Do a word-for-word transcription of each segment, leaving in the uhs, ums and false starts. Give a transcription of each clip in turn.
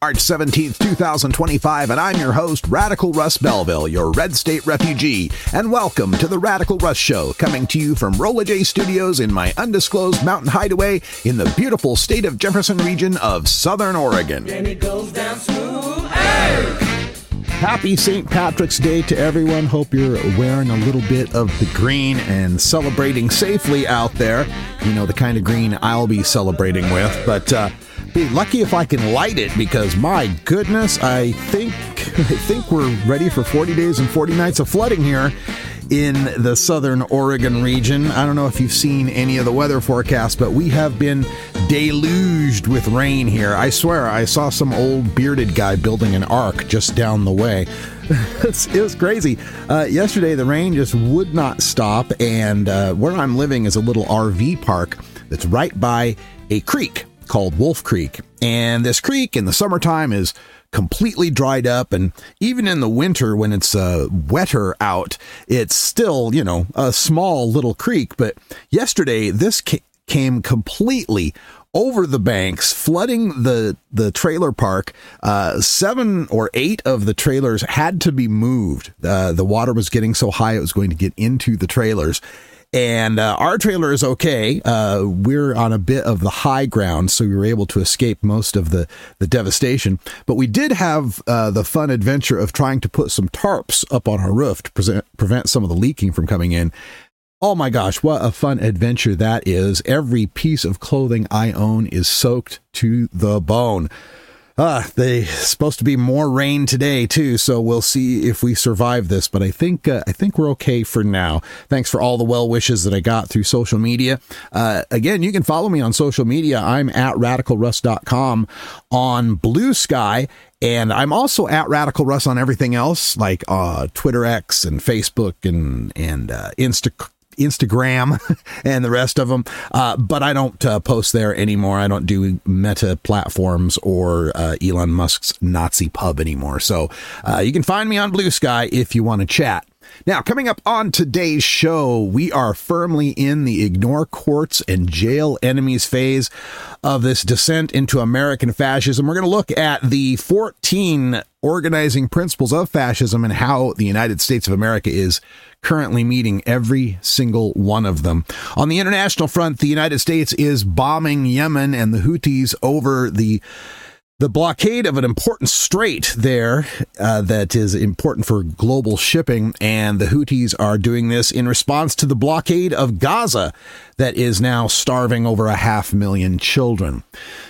March seventeenth, twenty twenty-five, and I'm your host, Radical Russ Belville, your Red State refugee, and welcome to the Radical Russ Show, coming to you from Rolla J Studios in my undisclosed mountain hideaway in the beautiful state of Jefferson region of Southern Oregon. And it goes down smooth. Hey! Happy Saint Patrick's Day to everyone. Hope you're wearing a little bit of the green and celebrating safely out there. You know, the kind of green I'll be celebrating with, but uh, be lucky if I can light it, because my goodness, I think I think we're ready for forty days and forty nights of flooding here in the Southern Oregon region. I don't know if you've seen any of the weather forecasts, but we have been deluged with rain here. I swear, I saw some old bearded guy building an ark just down the way. It was crazy. Uh, yesterday, the rain just would not stop, and uh, where I'm living is a little R V park that's right by a creek called Wolf Creek. And this creek in the summertime is completely dried up, and even in the winter when it's uh, wetter out, it's still, you know, a small little creek. But yesterday, this ca- came completely over the banks, flooding the the trailer park. Uh, seven or eight of the trailers had to be moved. Uh, the water was getting so high it was going to get into the trailers. And uh, our trailer is okay. Uh, we're on a bit of the high ground, so we were able to escape most of the, the devastation. But we did have uh, the fun adventure of trying to put some tarps up on our roof to present, prevent some of the leaking from coming in. Oh my gosh, what a fun adventure that is. Every piece of clothing I own is soaked to the bone. Ah, there's supposed to be more rain today too, so we'll see if we survive this. But I think uh, I think we're okay for now. Thanks for all the well wishes that I got through social media. Uh, again, you can follow me on social media. I'm at radical russ dot com on Blue Sky, and I'm also at Radical Russ on everything else, like uh, Twitter X and Facebook and and uh, Insta. Instagram and the rest of them. Uh, but I don't uh, post there anymore. I don't do Meta platforms or uh, Elon Musk's Nazi pub anymore. So uh, you can find me on Blue Sky if you want to chat. Now, coming up on today's show, we are firmly in the ignore courts and jail enemies phase of this descent into American fascism. We're going to look at the fourteen organizing principles of fascism and how the United States of America is currently meeting every single one of them. On the international front, the United States is bombing Yemen and the Houthis over the The blockade of an important strait there uh, that is important for global shipping, and the Houthis are doing this in response to the blockade of Gaza that is now starving over a half million children.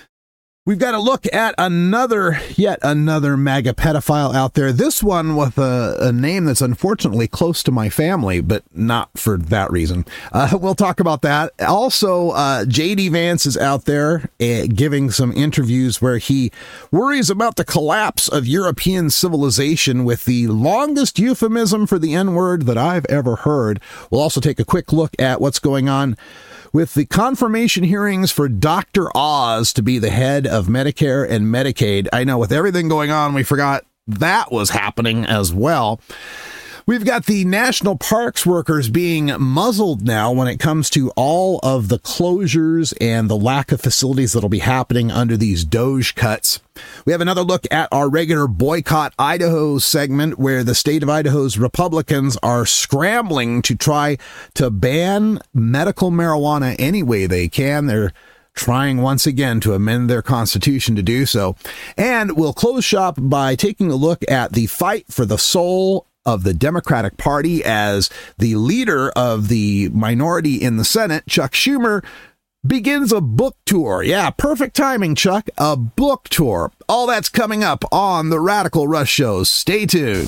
We've got to look at another, yet another MAGA pedophile out there. This one with a, a name that's unfortunately close to my family, but not for that reason. Uh, we'll talk about that. Also, uh, J D Vance is out there uh, giving some interviews where he worries about the collapse of European civilization with the longest euphemism for the N-word that I've ever heard. We'll also take a quick look at what's going on with the confirmation hearings for Doctor Oz to be the head of Medicare and Medicaid. I know with everything going on, we forgot that was happening as well. We've got the national parks workers being muzzled now when it comes to all of the closures and the lack of facilities that'll be happening under these Doge cuts. We have another look at our regular Boycott Idaho segment where the state of Idaho's Republicans are scrambling to try to ban medical marijuana any way they can. They're trying once again to amend their constitution to do so. And we'll close shop by taking a look at the fight for the soul of the Democratic Party as the leader of the minority in the Senate, Chuck Schumer, begins a book tour. Yeah, perfect timing, Chuck. A book tour. All that's coming up on the Radical Russ Show. Stay tuned.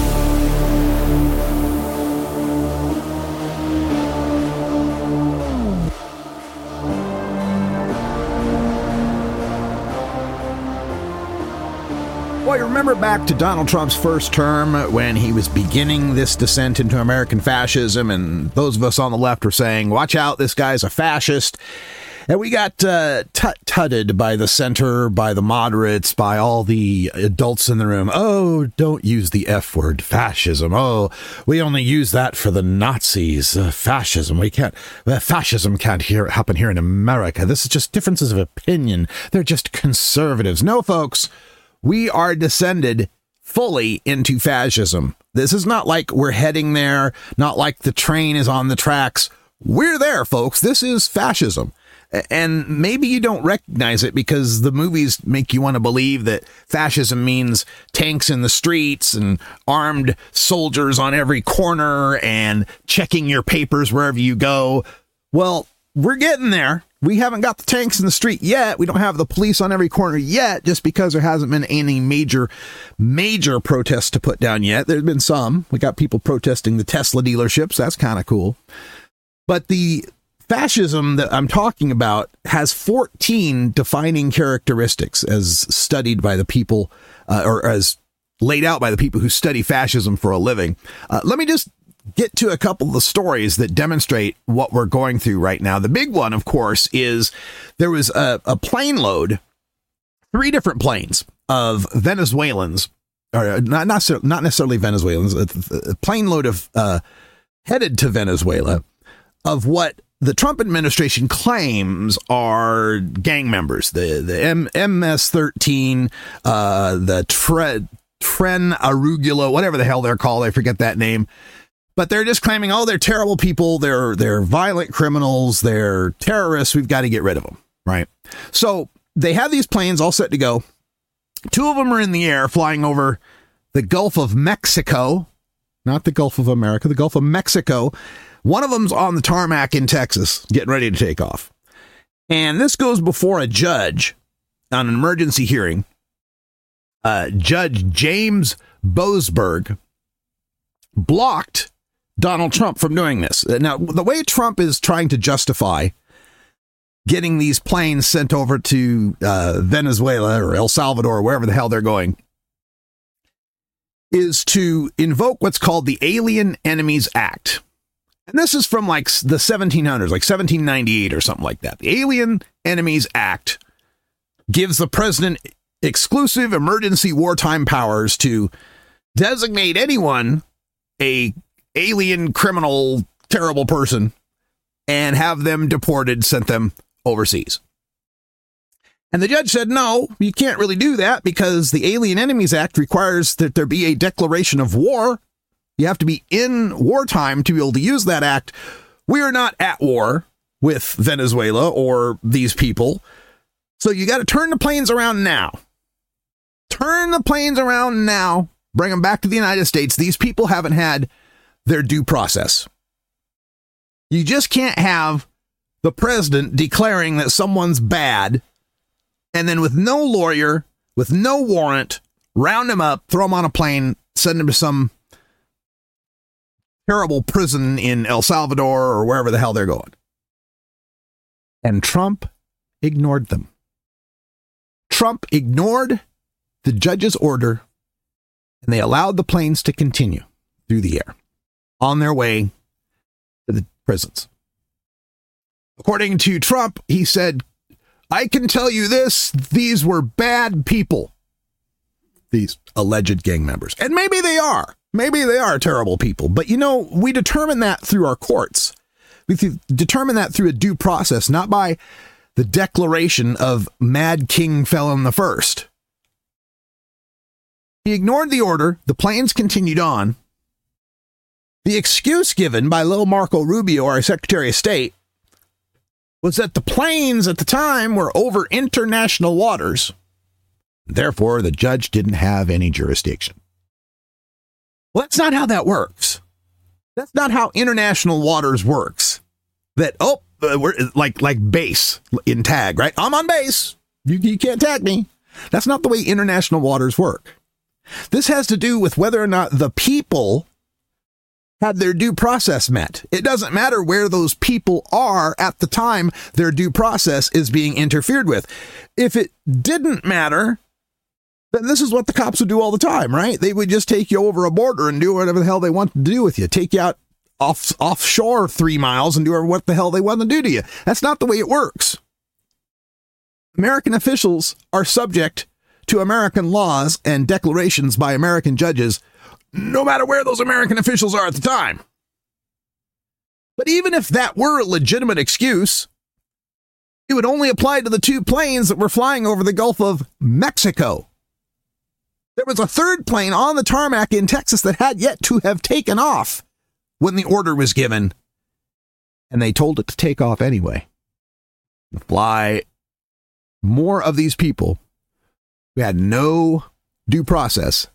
Well, you remember back to Donald Trump's first term when he was beginning this descent into American fascism, and those of us on the left were saying, watch out, this guy's a fascist. And we got uh, tut-tutted by the center, by the moderates, by all the adults in the room. Oh, don't use the F word, fascism. Oh, we only use that for the Nazis. Uh, fascism, we can't, uh, fascism can't hear, happen here in America. This is just differences of opinion. They're just conservatives. No, folks. we are descended fully into fascism. This is not like we're heading there, not like the train is on the tracks. We're there, folks. This is fascism. And maybe you don't recognize it because the movies make you want to believe that fascism means tanks in the streets and armed soldiers on every corner and checking your papers wherever you go. Well, we're getting there. We haven't got the tanks in the street yet. We don't have the police on every corner yet, just because there hasn't been any major, major protests to put down yet. There's been some. We got people protesting the Tesla dealerships. That's kind of cool. But the fascism that I'm talking about has fourteen defining characteristics as studied by the people, uh, or as laid out by the people who study fascism for a living. Uh, let me just get to a couple of the stories that demonstrate what we're going through right now. The big one, of course, is there was a, a plane load, three different planes of Venezuelans, or not, not, not necessarily Venezuelans, a, a plane load of uh, headed to Venezuela of what the Trump administration claims are gang members, the the M- MS thirteen, uh, the Tre- Tren Arugula, whatever the hell they're called. I forget that name. But they're just claiming, oh, they're terrible people. They're they're violent criminals. They're terrorists. We've got to get rid of them. Right. So they have these planes all set to go. Two of them are in the air flying over the Gulf of Mexico, not the Gulf of America, the Gulf of Mexico. One of them's on the tarmac in Texas, getting ready to take off. And this goes before a judge on an emergency hearing. Uh, Judge James Boasberg blocked Donald Trump from doing this. Now, the way Trump is trying to justify getting these planes sent over to uh, Venezuela or El Salvador, or wherever the hell they're going, is to invoke what's called the Alien Enemies Act. And this is from like the seventeen hundreds, like seventeen ninety-eight or something like that. The Alien Enemies Act gives the president exclusive emergency wartime powers to designate anyone a alien, criminal, terrible person and have them deported, sent them overseas. And the judge said, no, you can't really do that because the Alien Enemies Act requires that there be a declaration of war. You have to be in wartime to be able to use that act. We are not at war with Venezuela or these people. So you got to turn the planes around now. Turn the planes around now. Bring them back to the United States. These people haven't had their due process. You just can't have the president declaring that someone's bad and then with no lawyer, with no warrant, round him up, throw him on a plane, send him to some terrible prison in El Salvador or wherever the hell they're going. And Trump ignored them. Trump ignored the judge's order, and they allowed the planes to continue through the air on their way to the prisons. According to Trump, he said, I can tell you this, these were bad people. These alleged gang members. And maybe they are. Maybe they are terrible people. But, you know, we determine that through our courts. We th- determine that through a due process, not by the declaration of Mad King Felon the First. He ignored the order. The planes continued on. The excuse given by little Marco Rubio, our Secretary of State, was that the planes at the time were over international waters. Therefore, the judge didn't have any jurisdiction. Well, that's not how that works. That's not how international waters works. That, oh, uh, we're like like base in tag, right? I'm on base. You, you can't tag me. That's not the way international waters work. This has to do with whether or not the people had their due process met. It doesn't matter where those people are at the time their due process is being interfered with. If it didn't matter, then this is what the cops would do all the time, right? They would just take you over a border and do whatever the hell they want to do with you. Take you out off offshore three miles and do what the hell they want to do to you. That's not the way it works. American officials are subject to American laws and declarations by American judges, no matter where those American officials are at the time. But even if that were a legitimate excuse, it would only apply to the two planes that were flying over the Gulf of Mexico. There was a third plane on the tarmac in Texas that had yet to have taken off when the order was given, and they told it to take off anyway. Fly more of these people who had no due process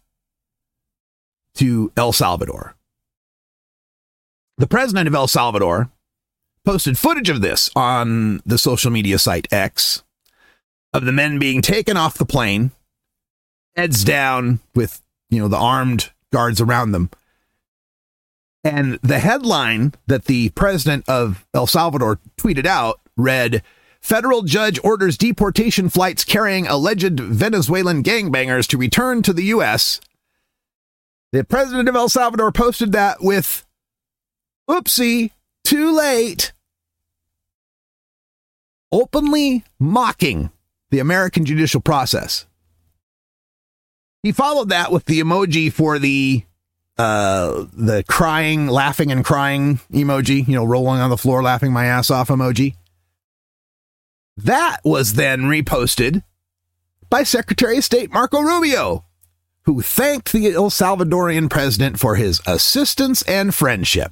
to El Salvador. The president of El Salvador posted footage of this on the social media site X, of the men being taken off the plane, heads down with, you know, the armed guards around them. And the headline that the president of El Salvador tweeted out read, "Federal judge orders deportation flights carrying alleged Venezuelan gangbangers to return to the U S" The president of El Salvador posted that with, "Oopsie, too late," openly mocking the American judicial process. He followed that with the emoji for the uh, the crying, laughing and crying emoji, you know, rolling on the floor, laughing my ass off emoji. That was then reposted by Secretary of State Marco Rubio, who thanked the El Salvadorian president for his assistance and friendship.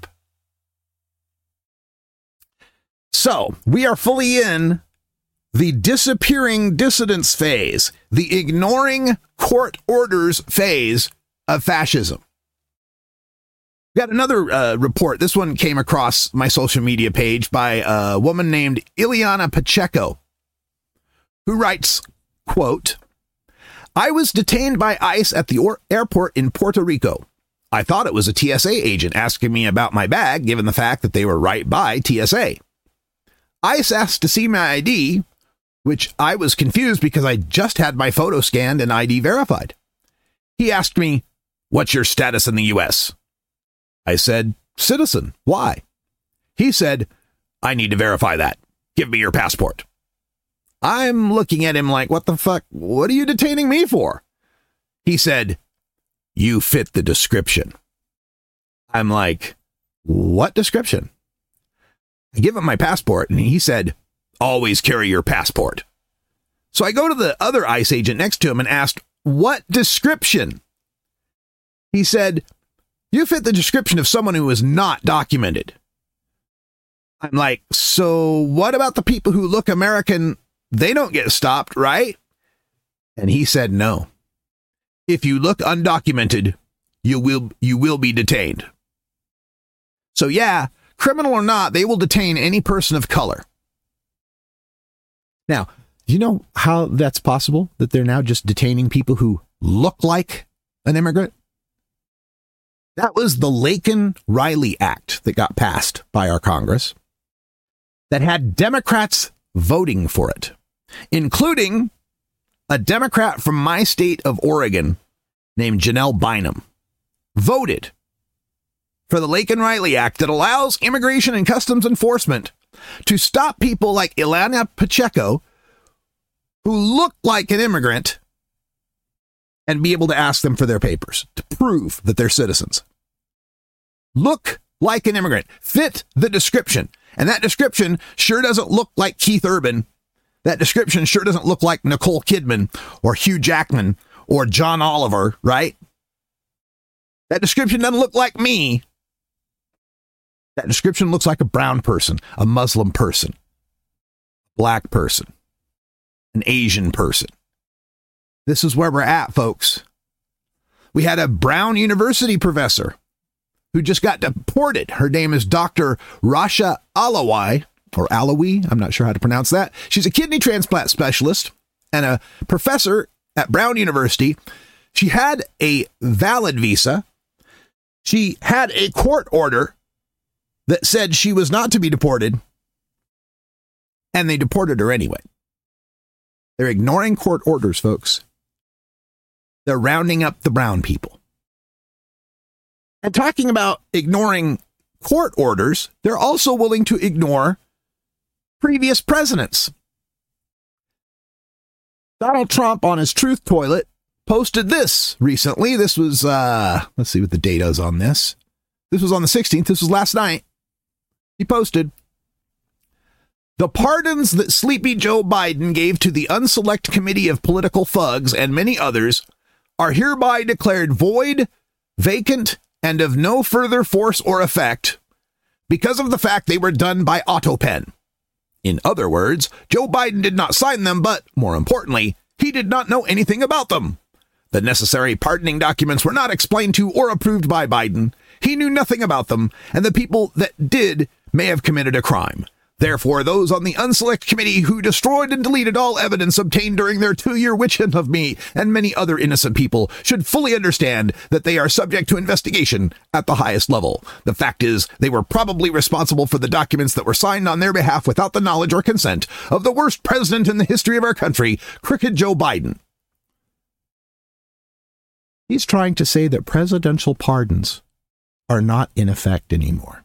So, we are fully in the disappearing dissidents phase, the ignoring court orders phase of fascism. We got another uh, report. This one came across my social media page by a woman named Ileana Pacheco, who writes, quote, "I was detained by ICE at the or- airport in Puerto Rico. I thought it was a T S A agent asking me about my bag, given the fact that they were right by T S A. ICE asked to see my I D, which I was confused because I just had my photo scanned and I D verified. He asked me, 'What's your status in the U S?' I said, 'Citizen. Why?' He said, 'I need to verify that. Give me your passport.' I'm looking at him like, what the fuck? What are you detaining me for? He said, 'You fit the description.' I'm like, what description? I give him my passport, and he said, 'Always carry your passport.' So I go to the other ICE agent next to him and asked, 'What description?' He said, 'You fit the description of someone who is not documented.' I'm like, so what about the people who look American? They don't get stopped, right? And he said, no. If you look undocumented, you will you will be detained. So yeah, criminal or not, they will detain any person of color. Now, do you know how that's possible? That they're now just detaining people who look like an immigrant? That was the Laken-Riley Act that got passed by our Congress that had Democrats voting for it, including a Democrat from my state of Oregon named Janelle Bynum, voted for the Laken-Riley Act that allows Immigration and Customs Enforcement to stop people like Ileana Pacheco who look like an immigrant and be able to ask them for their papers to prove that they're citizens. Look like an immigrant, fit the description. And that description sure doesn't look like Keith Urban. That description sure doesn't look like Nicole Kidman or Hugh Jackman or John Oliver, right? That description doesn't look like me. That description looks like a brown person, a Muslim person, a black person, an Asian person. This is where we're at, folks. We had a Brown University professor who just got deported. Her name is Doctor Rasha Alawi, or Alawi. I'm not sure how to pronounce that. She's a kidney transplant specialist and a professor at Brown University. She had a valid visa. She had a court order that said she was not to be deported, and they deported her anyway. They're ignoring court orders, folks. They're rounding up the brown people. And talking about ignoring court orders, they're also willing to ignore previous presidents. Donald Trump on his truth toilet posted this recently. This was, uh, let's see what the date is on this. This was on the sixteenth. This was last night. He posted, "The pardons that Sleepy Joe Biden gave to the Unselect Committee of Political Thugs and many others are hereby declared void, vacant, and of no further force or effect because of the fact they were done by autopen. In other words, Joe Biden did not sign them, but more importantly, he did not know anything about them. The necessary pardoning documents were not explained to or approved by Biden. He knew nothing about them, and the people that did may have committed a crime. Therefore, those on the Unselect Committee who destroyed and deleted all evidence obtained during their two-year witch hunt of me and many other innocent people should fully understand that they are subject to investigation at the highest level. The fact is, they were probably responsible for the documents that were signed on their behalf without the knowledge or consent of the worst president in the history of our country, Crooked Joe Biden. He's trying to say that presidential pardons are not in effect anymore.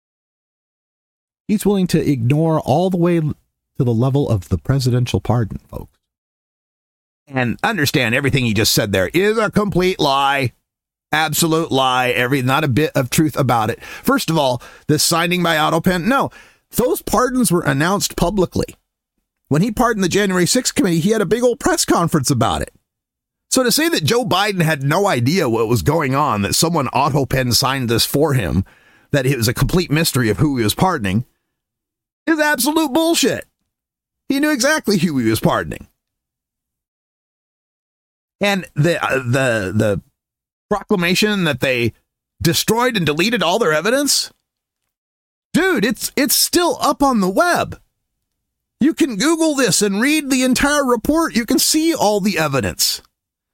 He's willing to ignore all the way to the level of the presidential pardon, folks. And understand everything he just said there is a complete lie. Absolute lie. Every not a bit of truth about it. First of all, this signing by autopen, no, those pardons were announced publicly. When he pardoned the January sixth committee, he had a big old press conference about it. So to say that Joe Biden had no idea what was going on, that someone autopen signed this for him, that it was a complete mystery of who he was pardoning, is absolute bullshit. He knew exactly who he was pardoning. And the uh, the the proclamation that they destroyed and deleted all their evidence, dude, it's it's still up on the web. You can Google this and read the entire report. You can see all the evidence.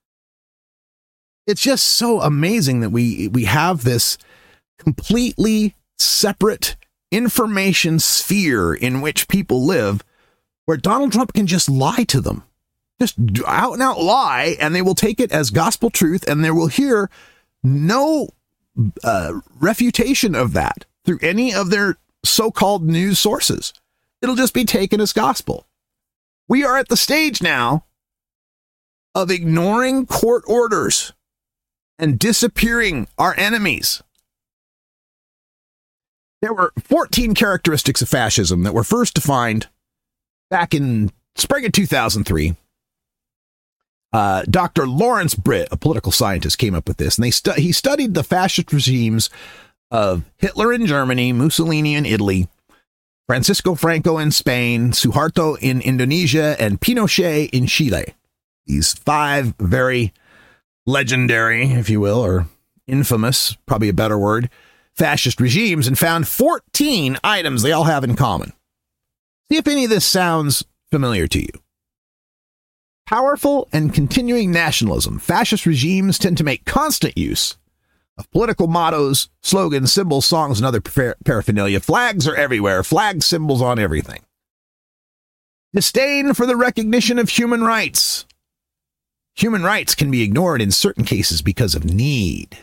It's just so amazing that we we have this completely separate information sphere in which people live, where Donald Trump can just lie to them, just out and out lie, and they will take it as gospel truth, and they will hear no uh, refutation of that through any of their so-called news sources. It'll just be taken as gospel. We are at the stage now of ignoring court orders and disappearing our enemies. There were fourteen characteristics of fascism that were first defined back in spring of two thousand three. Uh, Doctor Lawrence Britt, a political scientist, came up with this, and they stu- he studied the fascist regimes of Hitler in Germany, Mussolini in Italy, Francisco Franco in Spain, Suharto in Indonesia, and Pinochet in Chile. These five very legendary, if you will, or infamous, probably a better word, fascist regimes, and found fourteen items they all have in common. See if any of this sounds familiar to you. Powerful and continuing nationalism. Fascist regimes tend to make constant use of political mottos, slogans, symbols, songs, and other par- paraphernalia. Flags are everywhere. Flag symbols on everything. Disdain for the recognition of human rights. Human rights can be ignored in certain cases because of need.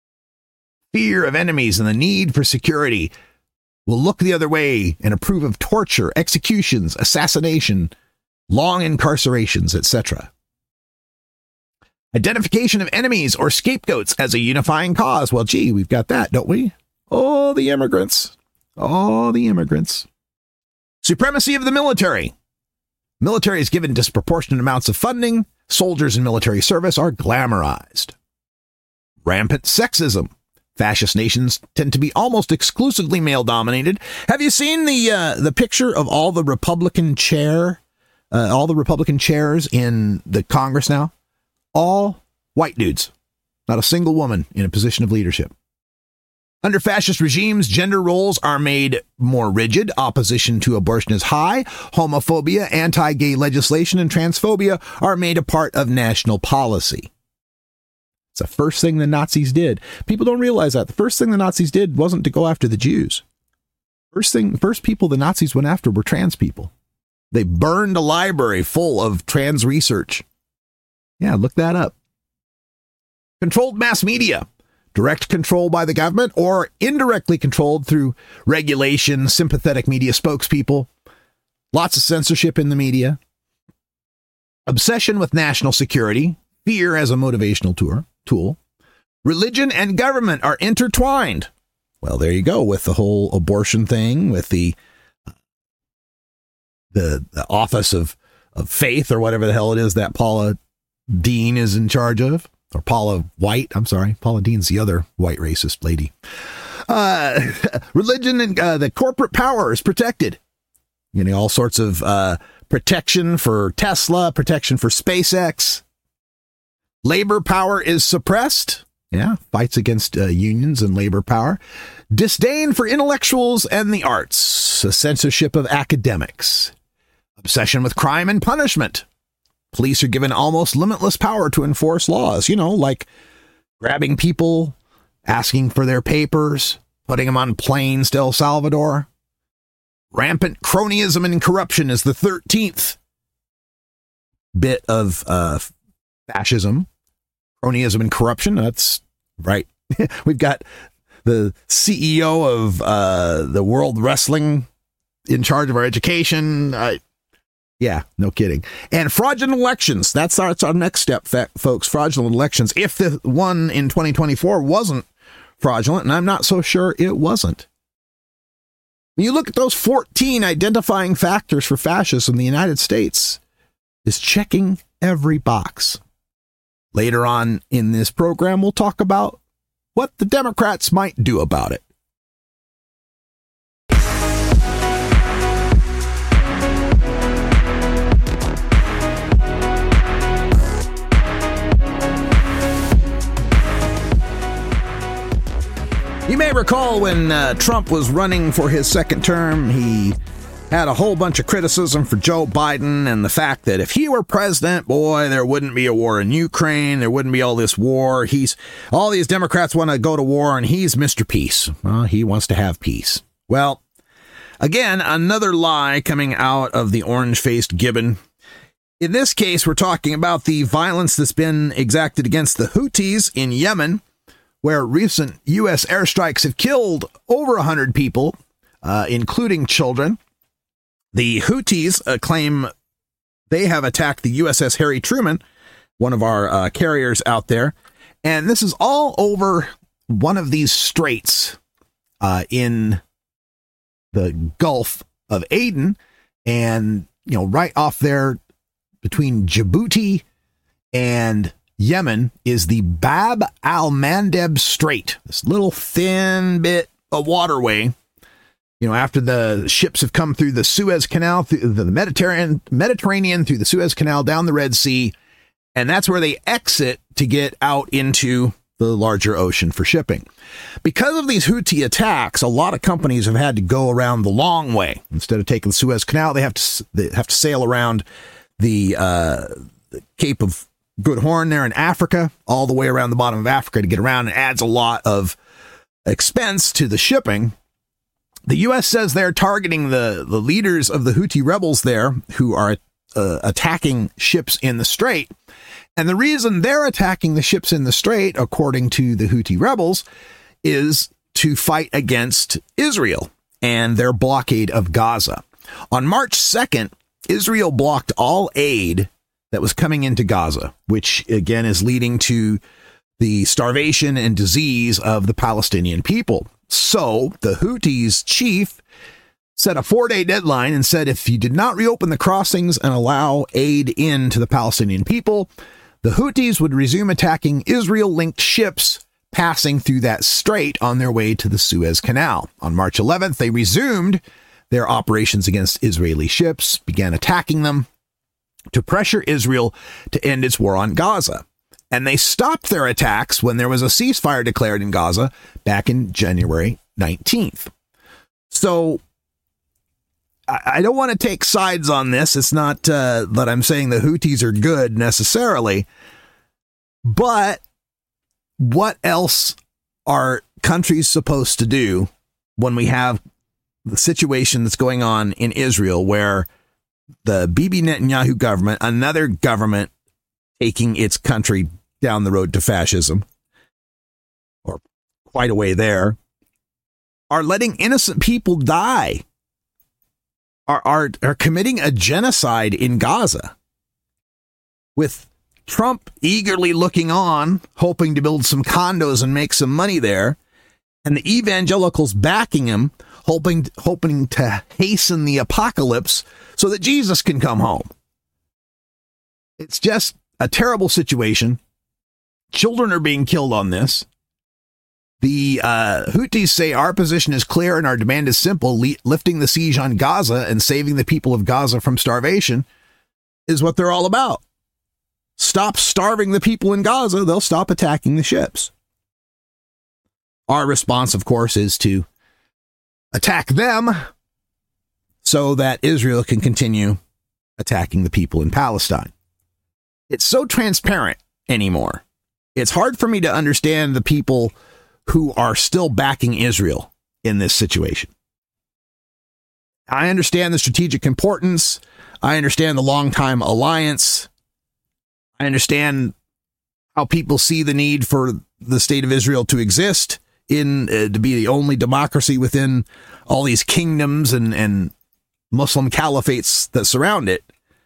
Fear of enemies and the need for security will look the other way and approve of torture, executions, assassination, long incarcerations, et cetera. Identification of enemies or scapegoats as a unifying cause. Well, gee, we've got that, don't we? Oh, the immigrants. Oh, the immigrants. Supremacy of the military. Military is given disproportionate amounts of funding. Soldiers in military service are glamorized. Rampant sexism. Fascist nations tend to be almost exclusively male-dominated. Have you seen the uh, the picture of all the Republican chair, uh, all the Republican chairs in the Congress now? All white dudes. Not a single woman in a position of leadership. Under fascist regimes, gender roles are made more rigid. Opposition to abortion is high. Homophobia, anti-gay legislation, and transphobia are made a part of national policy. It's the first thing the Nazis did. People don't realize that. The first thing the Nazis did wasn't to go after the Jews. First thing, first people the Nazis went after were trans people. They burned a library full of trans research. Yeah, look that up. Controlled mass media. Direct control by the government or indirectly controlled through regulation, sympathetic media spokespeople. Lots of censorship in the media. Obsession with national security. Fear as a motivational tool. tool. Religion and government are intertwined. Well, there you go with the whole abortion thing, with the the, the office of, of faith or whatever the hell it is that Paula Dean is in charge of. or Paula White. I'm sorry. Paula Dean's the other white racist lady. Uh, religion and uh, the corporate power is protected. You know, all sorts of uh, protection for Tesla, protection for SpaceX. Labor power is suppressed. Yeah, fights against uh, unions and labor power. Disdain for intellectuals and the arts. A censorship of academics. Obsession with crime and punishment. Police are given almost limitless power to enforce laws. You know, like grabbing people, asking for their papers, putting them on planes to El Salvador. Rampant cronyism and corruption is the thirteenth bit of uh, fascism. Cronyism and corruption. That's right. We've got the C E O of uh, the World Wrestling in charge of our education. Uh, yeah, no kidding. And fraudulent elections. That's our, that's our next step, folks. Fraudulent elections. If the one in twenty twenty-four wasn't fraudulent, and I'm not so sure it wasn't. When you look at those fourteen identifying factors for fascism, the United States is checking every box. Later on in this program, we'll talk about what the Democrats might do about it. You may recall when uh, Trump was running for his second term, he had a whole bunch of criticism for Joe Biden and the fact that if he were president, boy, there wouldn't be a war in Ukraine. There wouldn't be all this war. He's all these Democrats want to go to war, and he's Mister Peace. Well, he wants to have peace. Well, again, another lie coming out of the orange-faced Gibbon. In this case, we're talking about the violence that's been exacted against the Houthis in Yemen, where recent U S airstrikes have killed over one hundred people, uh, including children. The Houthis uh, claim they have attacked the U S S Harry Truman, one of our uh, carriers out there. And this is all over one of these straits uh, in the Gulf of Aden. And, you know, right off there between Djibouti and Yemen is the Bab al-Mandeb Strait, this little thin bit of waterway. You know, after the ships have come through the Suez Canal, through the Mediterranean, Mediterranean, through the Suez Canal, down the Red Sea, and that's where they exit to get out into the larger ocean for shipping. Because of these Houthi attacks, a lot of companies have had to go around the long way. Instead of taking the Suez Canal, they have to they have to sail around the, uh, the Cape of Good Horn there in Africa, all the way around the bottom of Africa to get around. It adds a lot of expense to the shipping. The U S says they're targeting the, the leaders of the Houthi rebels there who are uh, attacking ships in the strait. And the reason they're attacking the ships in the strait, according to the Houthi rebels, is to fight against Israel and their blockade of Gaza. On March second, Israel blocked all aid that was coming into Gaza, which again is leading to the starvation and disease of the Palestinian people. So the Houthis chief set a four-day deadline and said if you did not reopen the crossings and allow aid in to the Palestinian people, the Houthis would resume attacking Israel-linked ships passing through that strait on their way to the Suez Canal. On March eleventh, they resumed their operations against Israeli ships, began attacking them to pressure Israel to end its war on Gaza. And they stopped their attacks when there was a ceasefire declared in Gaza back in January nineteenth. So I don't want to take sides on this. It's not uh, that I'm saying the Houthis are good necessarily. But what else are countries supposed to do when we have the situation that's going on in Israel where the Bibi Netanyahu government, another government taking its country down the road to fascism, or quite a way there, are letting innocent people die, are, are, are committing a genocide in Gaza, with Trump eagerly looking on, hoping to build some condos and make some money there, and the evangelicals backing him, hoping, hoping to hasten the apocalypse so that Jesus can come home. It's just a terrible situation. Children are being killed on this. The uh, Houthis say our position is clear and our demand is simple. Le- lifting the siege on Gaza and saving the people of Gaza from starvation is what they're all about. Stop starving the people in Gaza, they'll stop attacking the ships. Our response, of course, is to attack them so that Israel can continue attacking the people in Palestine. It's so transparent anymore. It's hard for me to understand the people who are still backing Israel in this situation. I understand the strategic importance. I understand the long-time alliance. I understand how people see the need for the state of Israel to exist, in uh, to be the only democracy within all these kingdoms and, and Muslim caliphates that surround it.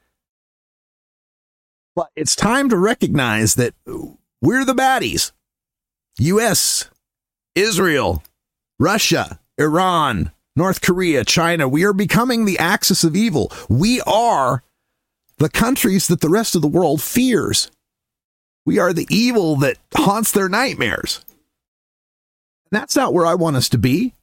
But it's time to recognize that we're the baddies. U S, Israel, Russia, Iran, North Korea, China. We are becoming the axis of evil. We are the countries that the rest of the world fears. We are the evil that haunts their nightmares. And that's not where I want us to be.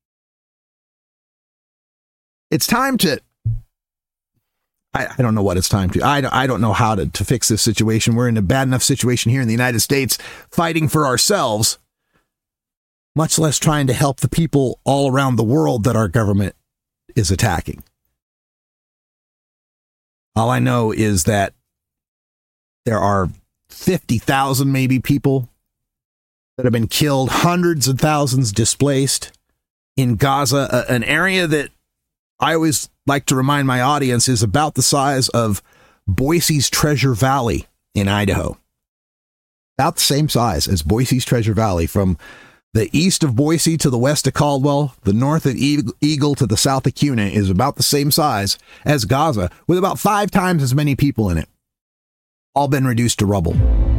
It's time to, I, I don't know what it's time to, I, I don't know how to, to fix this situation. We're in a bad enough situation here in the United States fighting for ourselves, much less trying to help the people all around the world that our government is attacking. All I know is that there are fifty thousand maybe people that have been killed, hundreds of thousands displaced in Gaza, an area that I always like to remind my audience is about the size of Boise's Treasure Valley in Idaho. About the same size as Boise's Treasure Valley, from the east of Boise to the west of Caldwell, the north of Eagle to the south of Cuna is about the same size as Gaza, with about five times as many people in it. All been reduced to rubble.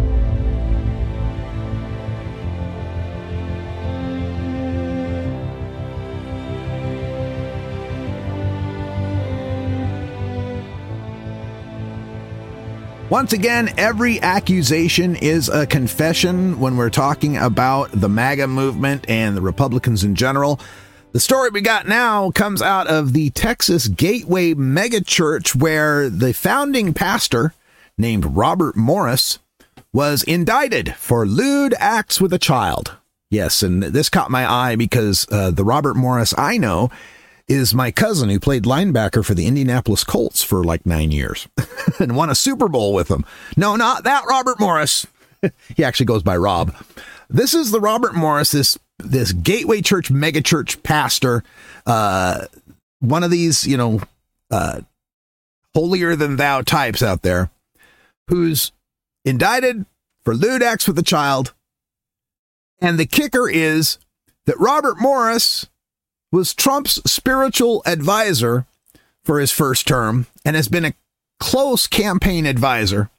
Once again, every accusation is a confession when we're talking about the MAGA movement and the Republicans in general. The story we got now comes out of the Texas Gateway megachurch, where the founding pastor, named Robert Morris, was indicted for lewd acts with a child. Yes, and this caught my eye because uh, the Robert Morris I know is my cousin who played linebacker for the Indianapolis Colts for like nine years and won a Super Bowl with them. No, not that Robert Morris. He actually goes by Rob. This is the Robert Morris, this this Gateway Church megachurch pastor, uh, one of these, you know, uh, holier than thou types out there, who's indicted for lewd acts with a child. And the kicker is that Robert Morris was Trump's spiritual advisor for his first term and has been a close campaign advisor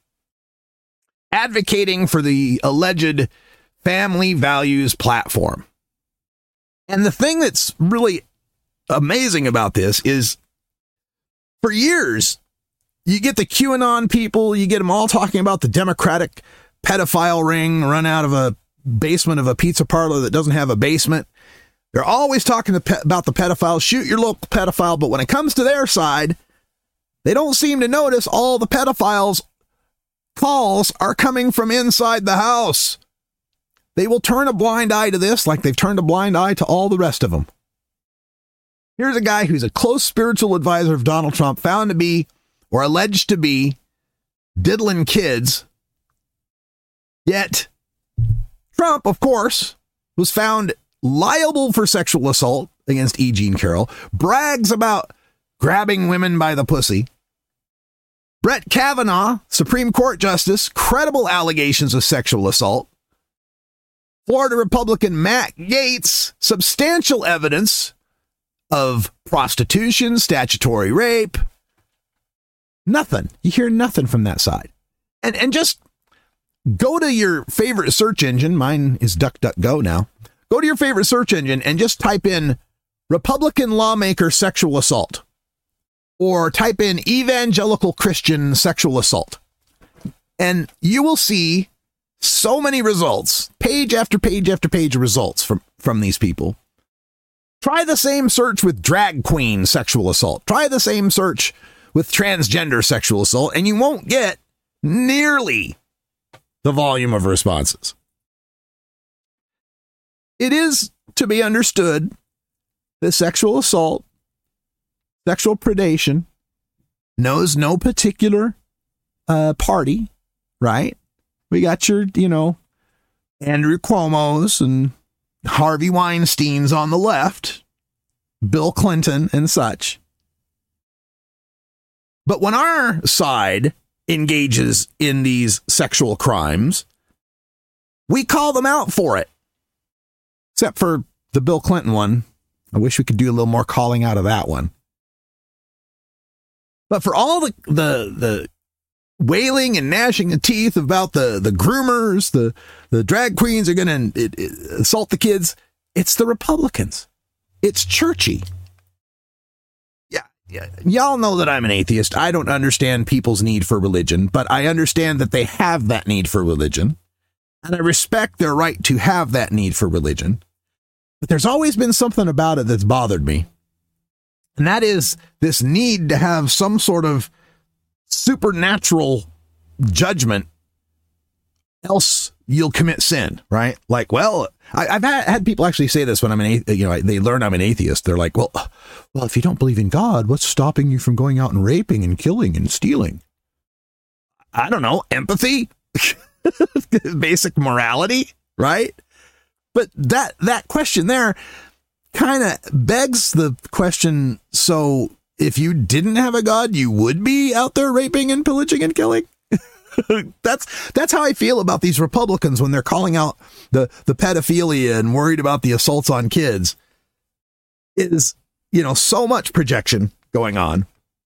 advocating for the alleged family values platform. And the thing that's really amazing about this is, for years, you get the QAnon people, you get them all talking about the Democratic pedophile ring run out of a basement of a pizza parlor that doesn't have a basement. They're always talking about the pedophiles, shoot your local pedophile, but when it comes to their side, they don't seem to notice all the pedophiles' calls are coming from inside the house. They will turn a blind eye to this like they've turned a blind eye to all the rest of them. Here's a guy who's a close spiritual advisor of Donald Trump, found to be, or alleged to be, diddling kids. Yet, Trump, of course, was found liable for sexual assault against E. Jean Carroll, brags about grabbing women by the pussy. Brett Kavanaugh, Supreme Court Justice, credible allegations of sexual assault. Florida Republican Matt Gaetz, substantial evidence of prostitution, statutory rape. Nothing. You hear nothing from that side. And and just go to your favorite search engine. Mine is DuckDuckGo now. Go to your favorite search engine and just type in Republican lawmaker sexual assault, or type in evangelical Christian sexual assault. And you will see So many results, page after page after page of results from, from these people. Try the same search with drag queen sexual assault. Try the same search with transgender sexual assault, and you won't get nearly the volume of responses. It is to be understood that sexual assault, sexual predation, knows no particular uh, party, right? We got your, you know, Andrew Cuomo's and Harvey Weinstein's on the left, Bill Clinton and such. But when our side engages in these sexual crimes, we call them out for it. Except for the Bill Clinton one. I wish we could do a little more calling out of that one. But for all the the the wailing and gnashing of teeth about the, the groomers, the, the drag queens are going to assault the kids, it's the Republicans. It's churchy. Yeah, yeah, y'all know that I'm an atheist. I don't understand people's need for religion, but I understand that they have that need for religion. And I respect their right to have that need for religion. But there's always been something about it that's bothered me. And that is this need to have some sort of supernatural judgment, else you'll commit sin, right? Like, well, I, I've had, had people actually say this when I'm an, you know, they learn I'm an atheist. They're like, well, well, if you don't believe in God, what's stopping you from going out and raping and killing and stealing? I don't know, empathy, basic morality, right? But that that question there kind of begs the question, so if you didn't have a God, you would be out there raping and pillaging and killing? that's that's how I feel about these Republicans when they're calling out the, the pedophilia and worried about the assaults on kids. It is, you know, so much projection going on.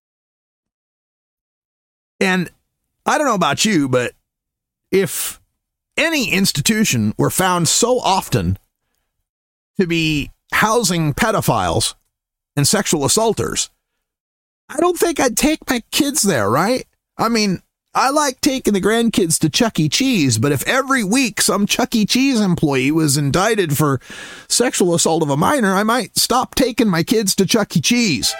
And I don't know about you, but if any institution were found so often to be housing pedophiles and sexual assaulters, I don't think I'd take my kids there, right? I mean, I like taking the grandkids to Chuck E. Cheese, but if every week some Chuck E. Cheese employee was indicted for sexual assault of a minor, I might stop taking my kids to Chuck E. Cheese.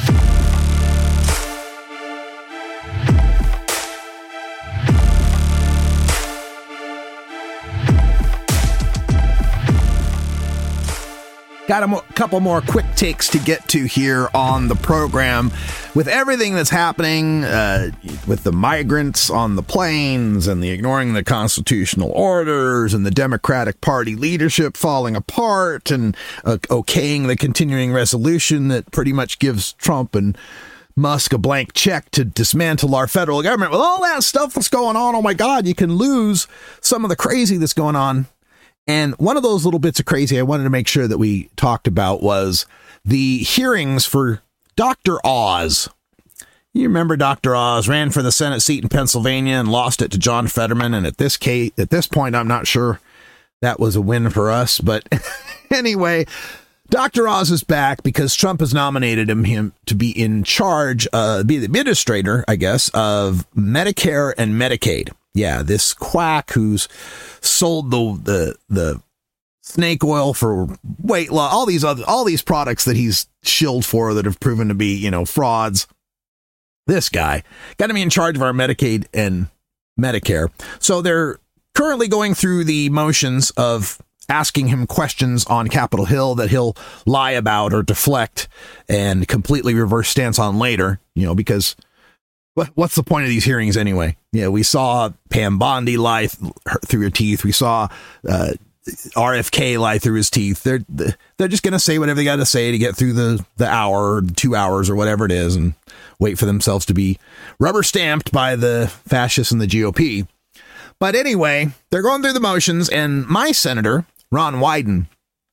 Got a mo- couple more quick takes to get to here on the program. With everything that's happening, uh, with the migrants on the planes and the ignoring the constitutional orders and the Democratic Party leadership falling apart and uh, okaying the continuing resolution that pretty much gives Trump and Musk a blank check to dismantle our federal government. With all that stuff that's going on, oh my God, you can lose some of the crazy that's going on. And one of those little bits of crazy I wanted to make sure that we talked about was the hearings for Doctor Oz. You remember Doctor Oz ran for the Senate seat in Pennsylvania and lost it to John Fetterman. And at this case, at this point, I'm not sure that was a win for us. But anyway, Doctor Oz is back because Trump has nominated him, him to be in charge, uh, be the administrator, I guess, of Medicare and Medicaid. Yeah, this quack who's sold the the the snake oil for weight loss, all these other all these products that he's shilled for that have proven to be, you know, frauds. This guy got to be in charge of our Medicaid and Medicare. So they're currently going through the motions of asking him questions on Capitol Hill that he'll lie about or deflect and completely reverse stance on later, you know, because what's the point of these hearings anyway? Yeah, we saw Pam Bondi lie th- through her teeth. We saw uh, R F K lie through his teeth. They're they're just going to say whatever they got to say to get through the, the hour or two hours or whatever it is and wait for themselves to be rubber stamped by the fascists and the G O P. But anyway, they're going through the motions, and my senator, Ron Wyden,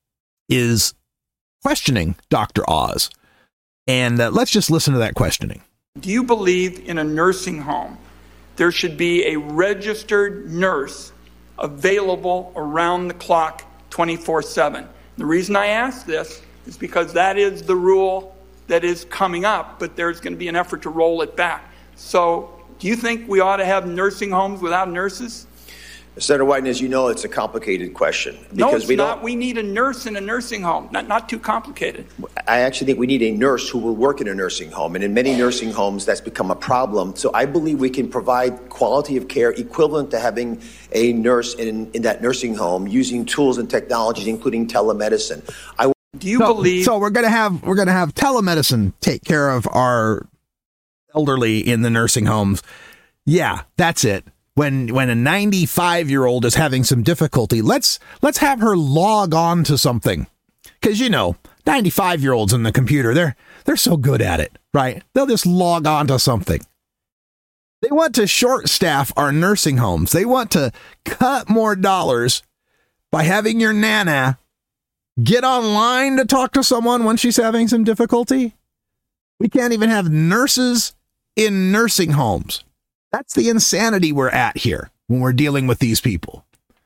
is questioning Doctor Oz. And uh, let's just listen to that questioning. Do you believe in a nursing home there should be a registered nurse available around the clock twenty-four seven? The reason I ask this is because that is the rule that is coming up, but there's going to be an effort to roll it back. So do you think we ought to have nursing homes without nurses? Senator Wyden, as you know, it's a complicated question. Because no, it's we not. Don't, we need a nurse in a nursing home. Not, not too complicated. I actually think we need a nurse who will work in a nursing home. And in many nursing homes, that's become a problem. So I believe we can provide quality of care equivalent to having a nurse in, in that nursing home using tools and technologies, including telemedicine. I Do you so, believe? So we're gonna have we're gonna have telemedicine take care of our elderly in the nursing homes. Yeah, that's it. When when a ninety-five-year-old is having some difficulty, let's let's have her log on to something. Because, you know, ninety-five-year-olds in the computer, they're they're so good at it, right? They'll just log on to something. They want to short staff our nursing homes. They want to cut more dollars by having your nana get online to talk to someone when she's having some difficulty. We can't even have nurses in nursing homes. That's the insanity we're at here when we're dealing with these people.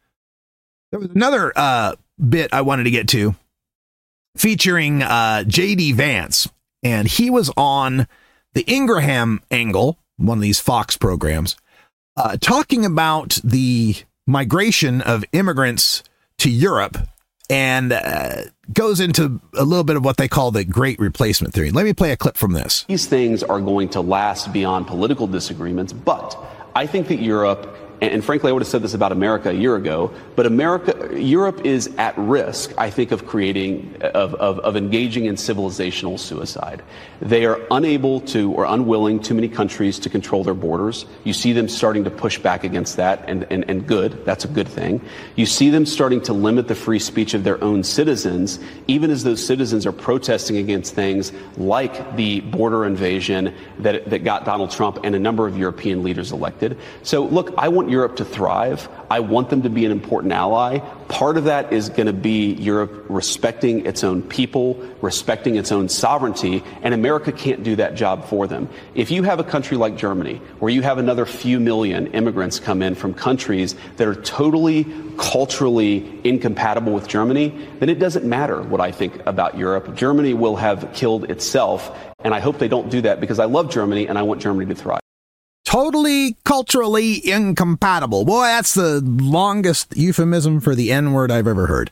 There was another uh, bit I wanted to get to featuring uh, J D Vance, and he was on the Ingraham Angle, one of these Fox programs, uh, talking about the migration of immigrants to Europe, and uh, goes into a little bit of what they call the Great Replacement Theory. Let me play a clip from this. These things are going to last beyond political disagreements, but I think that Europe, and frankly, I would have said this about America a year ago, but America, Europe is at risk, I think, of creating, of, of, of engaging in civilizational suicide. They are unable to, or unwilling, too many countries to control their borders. You see them starting to push back against that, and, and, and good, that's a good thing. You see them starting to limit the free speech of their own citizens, even as those citizens are protesting against things like the border invasion that, that got Donald Trump and a number of European leaders elected. So, look, I want Europe to thrive. I want them to be an important ally. Part of that is going to be Europe respecting its own people, respecting its own sovereignty, and America can't do that job for them. If you have a country like Germany, where you have another few million immigrants come in from countries that are totally culturally incompatible with Germany, then it doesn't matter what I think about Europe. Germany will have killed itself, and I hope they don't do that because I love Germany and I want Germany to thrive. Totally culturally incompatible. Boy, that's the longest euphemism for the N-word I've ever heard.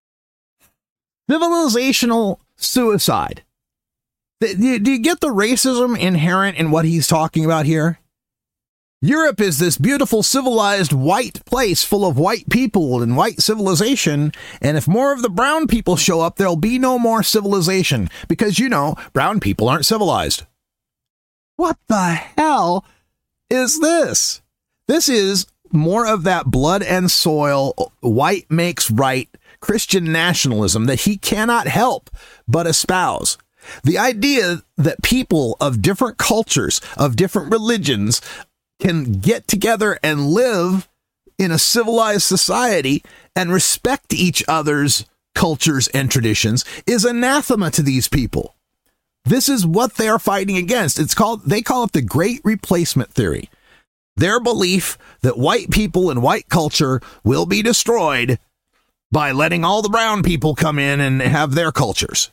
Civilizational suicide. Do you get the racism inherent in what he's talking about here? Europe is this beautiful, civilized, white place full of white people and white civilization, and if more of the brown people show up, there'll be no more civilization, because, you know, brown people aren't civilized. What the hell is this? This is more of that blood and soil, white makes right Christian nationalism that he cannot help but espouse. The idea that people of different cultures, of different religions, can get together and live in a civilized society and respect each other's cultures and traditions is anathema to these people. This is what they are fighting against. It's called, they call it the Great Replacement Theory. Their belief that white people and white culture will be destroyed by letting all the brown people come in and have their cultures.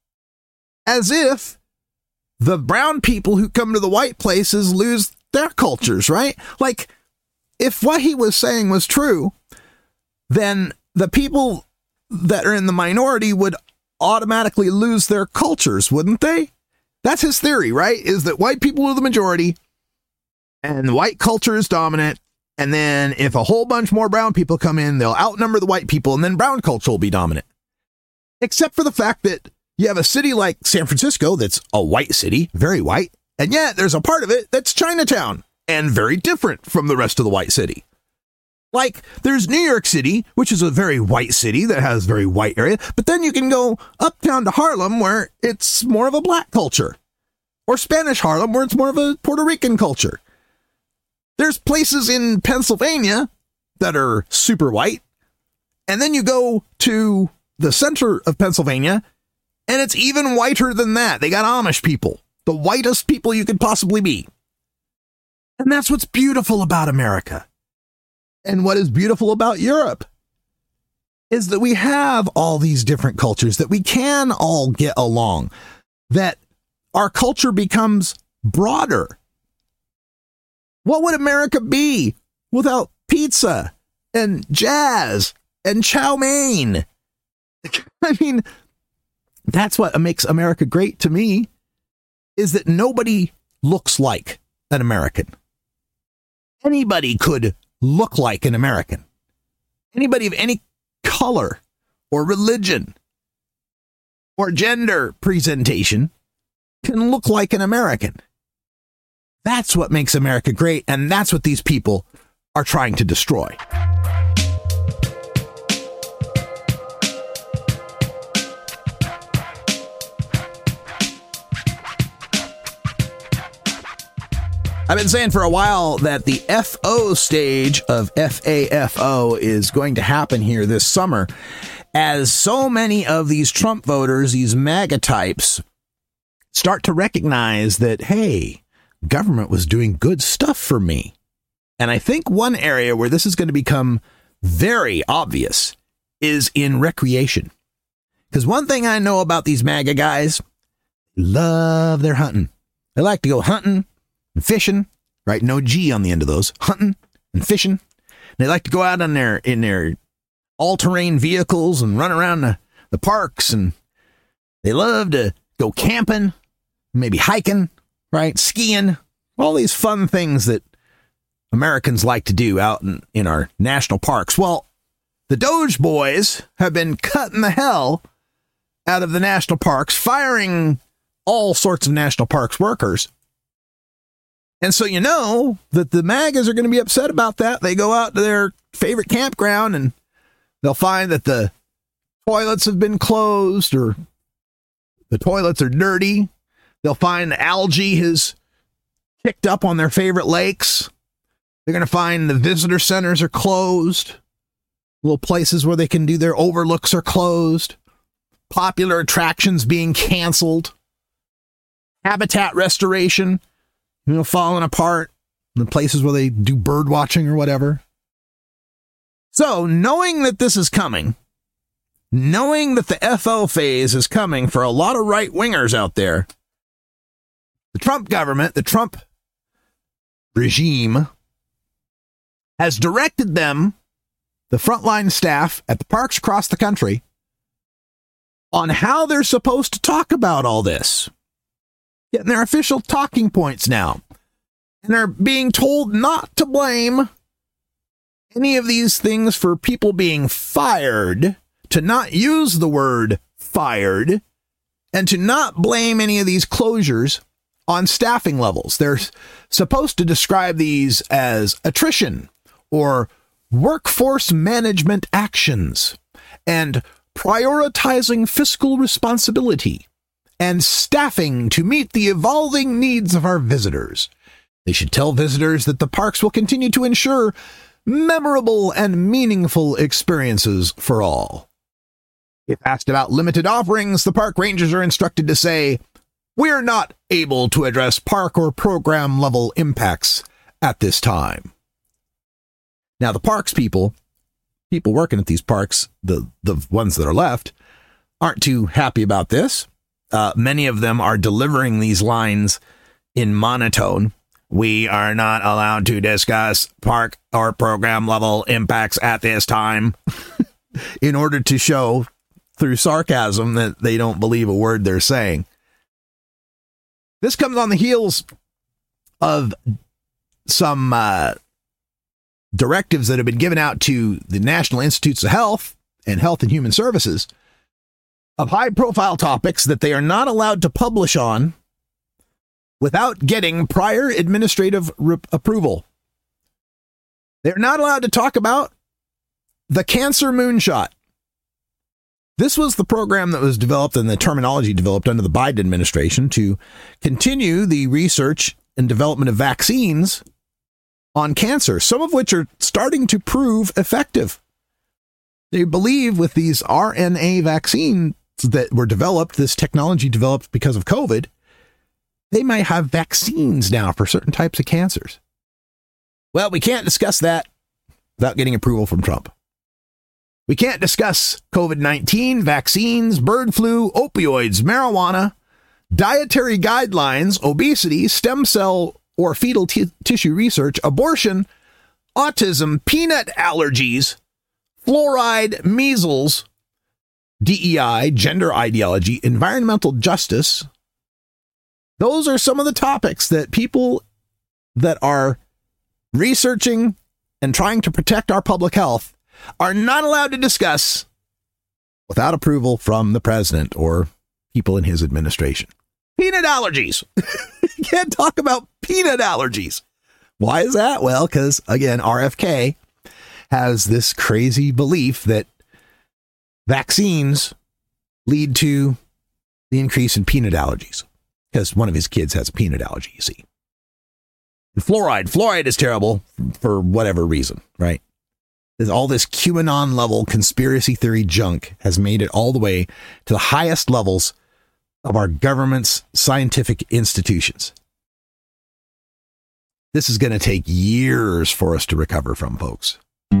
As if the brown people who come to the white places lose their cultures, right? Like, if what he was saying was true, then the people that are in the minority would automatically lose their cultures, wouldn't they? That's his theory, right? Is that white people are the majority and white culture is dominant. And then if a whole bunch more brown people come in, they'll outnumber the white people and then brown culture will be dominant. Except for the fact that you have a city like San Francisco that's a white city, very white, and yet there's a part of it that's Chinatown and very different from the rest of the white city. Like, there's New York City, which is a very white city that has very white area, but then you can go uptown to Harlem where it's more of a black culture, or Spanish Harlem where it's more of a Puerto Rican culture. There's places in Pennsylvania that are super white, and then you go to the center of Pennsylvania, and it's even whiter than that. They got Amish people, the whitest people you could possibly be. And that's what's beautiful about America. And what is beautiful about Europe is that we have all these different cultures, that we can all get along, that our culture becomes broader. What would America be without pizza and jazz and chow mein. I mean, that's what makes America great to me, is that nobody looks like an American. Anybody could look like an American. Anybody of any color or religion or gender presentation can look like an American. That's what makes America great, and that's what these people are trying to destroy. I've been saying for a while that the F O stage of F A F O is going to happen here this summer, as so many of these Trump voters, these MAGA types, start to recognize that, hey, government was doing good stuff for me. And I think one area where this is going to become very obvious is in recreation. Because one thing I know about these MAGA guys, love their hunting. They like to go hunting and fishing, right? No G on the end of those. Hunting and fishing. They like to go out on their in their all-terrain vehicles and run around the, the parks, and they love to go camping, maybe hiking, right? Skiing, all these fun things that Americans like to do out in, in our national parks. Well, the Doge boys have been cutting the hell out of the national parks, firing all sorts of national parks workers. And so you know that the MAGAs are going to be upset about that. They go out to their favorite campground and they'll find that the toilets have been closed or the toilets are dirty. They'll find the algae has kicked up on their favorite lakes. They're going to find the visitor centers are closed. Little places where they can do their overlooks are closed. Popular attractions being canceled. Habitat restoration, you know, falling apart. The places where they do bird watching or whatever. So, knowing that this is coming, knowing that the F O phase is coming for a lot of right-wingers out there, the Trump government, the Trump regime, has directed them, the frontline staff at the parks across the country, on how they're supposed to talk about all this. Getting their official talking points now. And they're being told not to blame any of these things for people being fired, to not use the word fired, and to not blame any of these closures on staffing levels. They're supposed to describe these as attrition or workforce management actions and prioritizing fiscal responsibility and staffing to meet the evolving needs of our visitors. They should tell visitors that the parks will continue to ensure memorable and meaningful experiences for all. If asked about limited offerings, the park rangers are instructed to say, "We're not able to address park or program level impacts at this time." Now, the parks people, people working at these parks, the, the ones that are left, aren't too happy about this. Uh, many of them are delivering these lines in monotone. "We are not allowed to discuss park or program level impacts at this time," in order to show through sarcasm that they don't believe a word they're saying. This comes on the heels of some uh, directives that have been given out to the National Institutes of Health and Health and Human Services of high-profile topics that they are not allowed to publish on without getting prior administrative re- approval. They're not allowed to talk about the cancer moonshot. This was the program that was developed and the terminology developed under the Biden administration to continue the research and development of vaccines on cancer, some of which are starting to prove effective. They believe with these R N A vaccines that were developed, this technology developed because of COVID, they might have vaccines now for certain types of cancers. Well, we can't discuss that without getting approval from Trump. We can't discuss COVID nineteen, vaccines, bird flu, opioids, marijuana, dietary guidelines, obesity, stem cell or fetal t- tissue research, abortion, autism, peanut allergies, fluoride, measles, D E I, gender ideology, environmental justice. Those are some of the topics that people that are researching and trying to protect our public health are not allowed to discuss without approval from the president or people in his administration. Peanut allergies. You can't talk about peanut allergies. Why is that? Well, because, again, R F K has this crazy belief that vaccines lead to the increase in peanut allergies because one of his kids has a peanut allergy, you see. And fluoride. Fluoride is terrible for whatever reason, right? There's all this QAnon level conspiracy theory junk has made it all the way to the highest levels of our government's scientific institutions. This is going to take years for us to recover from, folks.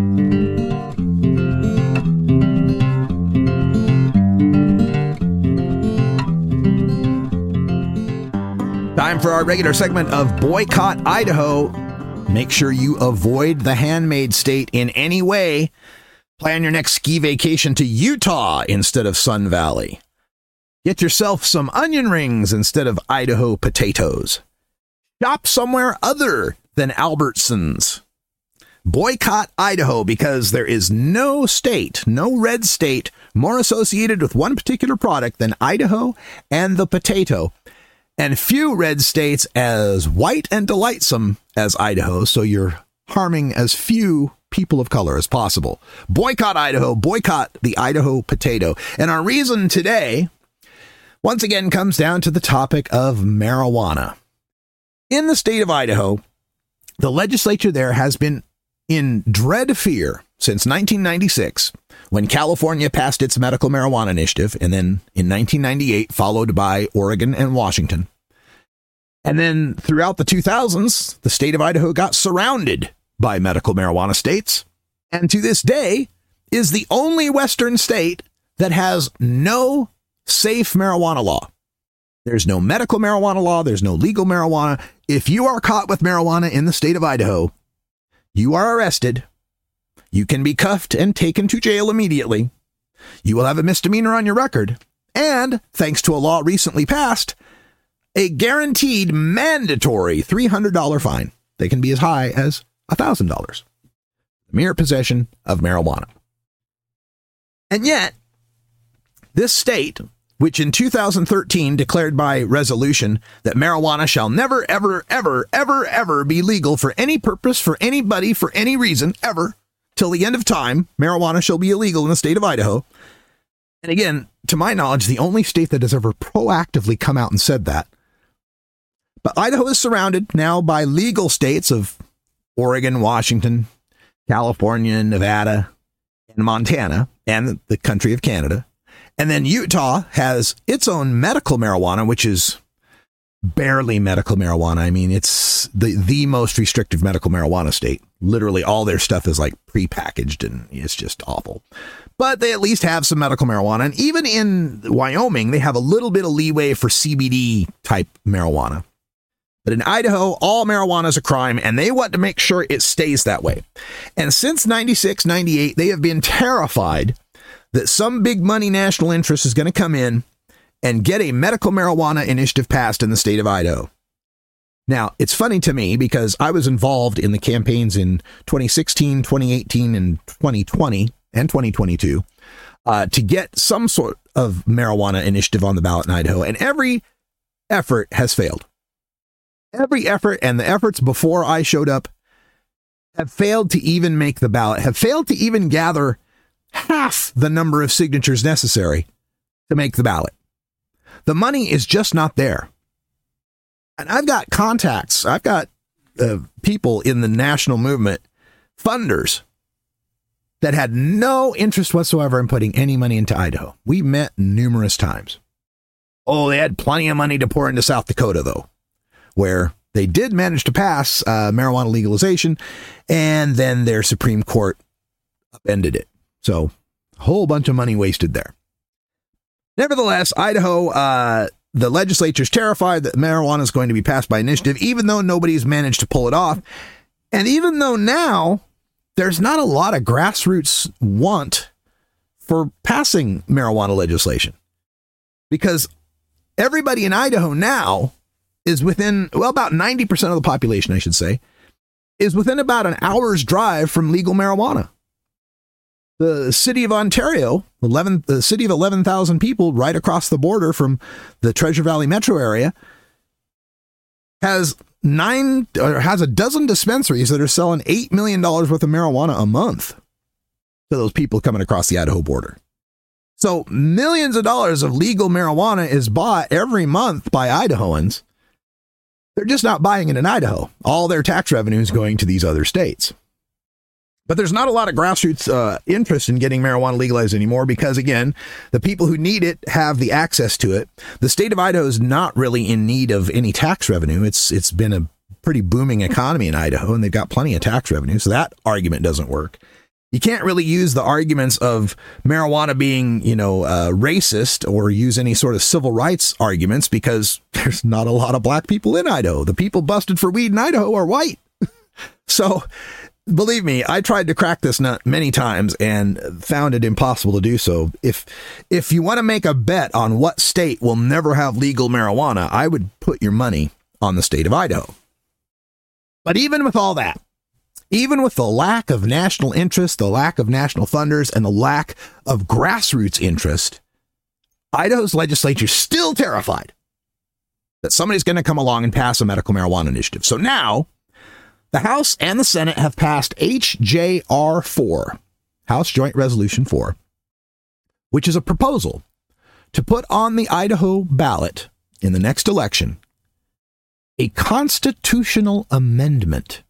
Time for our regular segment of Boycott Idaho. Make sure you avoid the handmaid state in any way. Plan your next ski vacation to Utah instead of Sun Valley. Get yourself some onion rings instead of Idaho potatoes. Shop somewhere other than Albertsons. Boycott Idaho because there is no state, no red state, more associated with one particular product than Idaho and the potato. And few red states as white and delightsome as Idaho, so you're harming as few people of color as possible. Boycott Idaho, boycott the Idaho potato. And our reason today, once again, comes down to the topic of marijuana. In the state of Idaho, the legislature there has been in dread fear since nineteen ninety-six, when California passed its medical marijuana initiative, and then in nineteen ninety-eight, followed by Oregon and Washington. And then throughout the two thousands, the state of Idaho got surrounded by medical marijuana states, and to this day is the only Western state that has no safe marijuana law. There's no medical marijuana law. There's no legal marijuana. If you are caught with marijuana in the state of Idaho, you are arrested. You can be cuffed and taken to jail immediately. You will have a misdemeanor on your record. And, thanks to a law recently passed, a guaranteed mandatory three hundred dollars fine. They can be as high as one thousand dollars. Mere possession of marijuana. And yet, this state, which in two thousand thirteen declared by resolution that marijuana shall never, ever, ever, ever, ever be legal for any purpose, for anybody, for any reason, ever, till the end of time, marijuana shall be illegal in the state of Idaho. And again, to my knowledge, the only state that has ever proactively come out and said that. But Idaho is surrounded now by legal states of Oregon, Washington, California, Nevada, and Montana, and the country of Canada. And then Utah has its own medical marijuana, which is barely medical marijuana. I mean, it's the, the most restrictive medical marijuana state. Literally all their stuff is like prepackaged and it's just awful. But they at least have some medical marijuana. And even in Wyoming, they have a little bit of leeway for C B D type marijuana. But in Idaho, all marijuana is a crime, and they want to make sure it stays that way. And since ninety-six, ninety-eight, they have been terrified that some big money national interest is going to come in and get a medical marijuana initiative passed in the state of Idaho. Now, it's funny to me because I was involved in the campaigns in twenty sixteen, twenty eighteen, and twenty twenty, and twenty twenty-two uh, to get some sort of marijuana initiative on the ballot in Idaho, and every effort has failed. Every effort, and the efforts before I showed up, have failed to even make the ballot, have failed to even gather half the number of signatures necessary to make the ballot. The money is just not there. And I've got contacts, I've got uh, people in the national movement, funders, that had no interest whatsoever in putting any money into Idaho. We met numerous times. Oh, they had plenty of money to pour into South Dakota, though, where they did manage to pass uh, marijuana legalization, and then their Supreme Court upended it. So a whole bunch of money wasted there. Nevertheless, Idaho, uh, the legislature is terrified that marijuana is going to be passed by initiative, even though nobody's managed to pull it off. And even though now there's not a lot of grassroots want for passing marijuana legislation, because everybody in Idaho now is within, well, about ninety percent of the population, I should say, is within about an hour's drive from legal marijuana. The city of Ontario, eleven, the city of eleven thousand people right across the border from the Treasure Valley metro area, has nine or has a dozen dispensaries that are selling eight million dollars worth of marijuana a month to those people coming across the Idaho border. So millions of dollars of legal marijuana is bought every month by Idahoans. They're just not buying it in Idaho. All their tax revenue is going to these other states. But there's not a lot of grassroots uh, interest in getting marijuana legalized anymore because, again, the people who need it have the access to it. The state of Idaho is not really in need of any tax revenue. It's It's been a pretty booming economy in Idaho, and they've got plenty of tax revenue, so that argument doesn't work. You can't really use the arguments of marijuana being, you know, uh, racist or use any sort of civil rights arguments because there's not a lot of black people in Idaho. The people busted for weed in Idaho are white. So believe me, I tried to crack this nut many times and found it impossible to do so. If if you want to make a bet on what state will never have legal marijuana, I would put your money on the state of Idaho. But even with all that, even with the lack of national interest, the lack of national funders, and the lack of grassroots interest, Idaho's legislature is still terrified that somebody's going to come along and pass a medical marijuana initiative. So now, the House and the Senate have passed H J R four, House Joint Resolution four, which is a proposal to put on the Idaho ballot in the next election a constitutional amendment.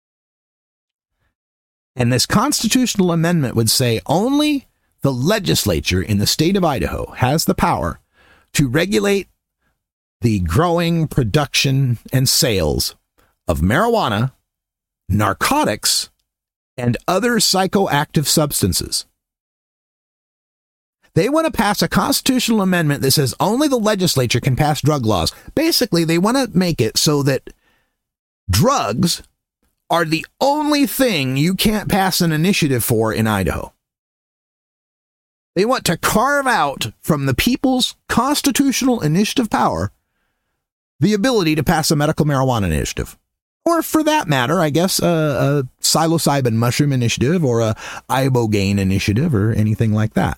And this constitutional amendment would say only the legislature in the state of Idaho has the power to regulate the growing, production, and sales of marijuana, narcotics, and other psychoactive substances. They want to pass a constitutional amendment that says only the legislature can pass drug laws. Basically, they want to make it so that drugs are the only thing you can't pass an initiative for in Idaho. They want to carve out from the people's constitutional initiative power the ability to pass a medical marijuana initiative. Or for that matter, I guess, a, a psilocybin mushroom initiative or a ibogaine initiative or anything like that.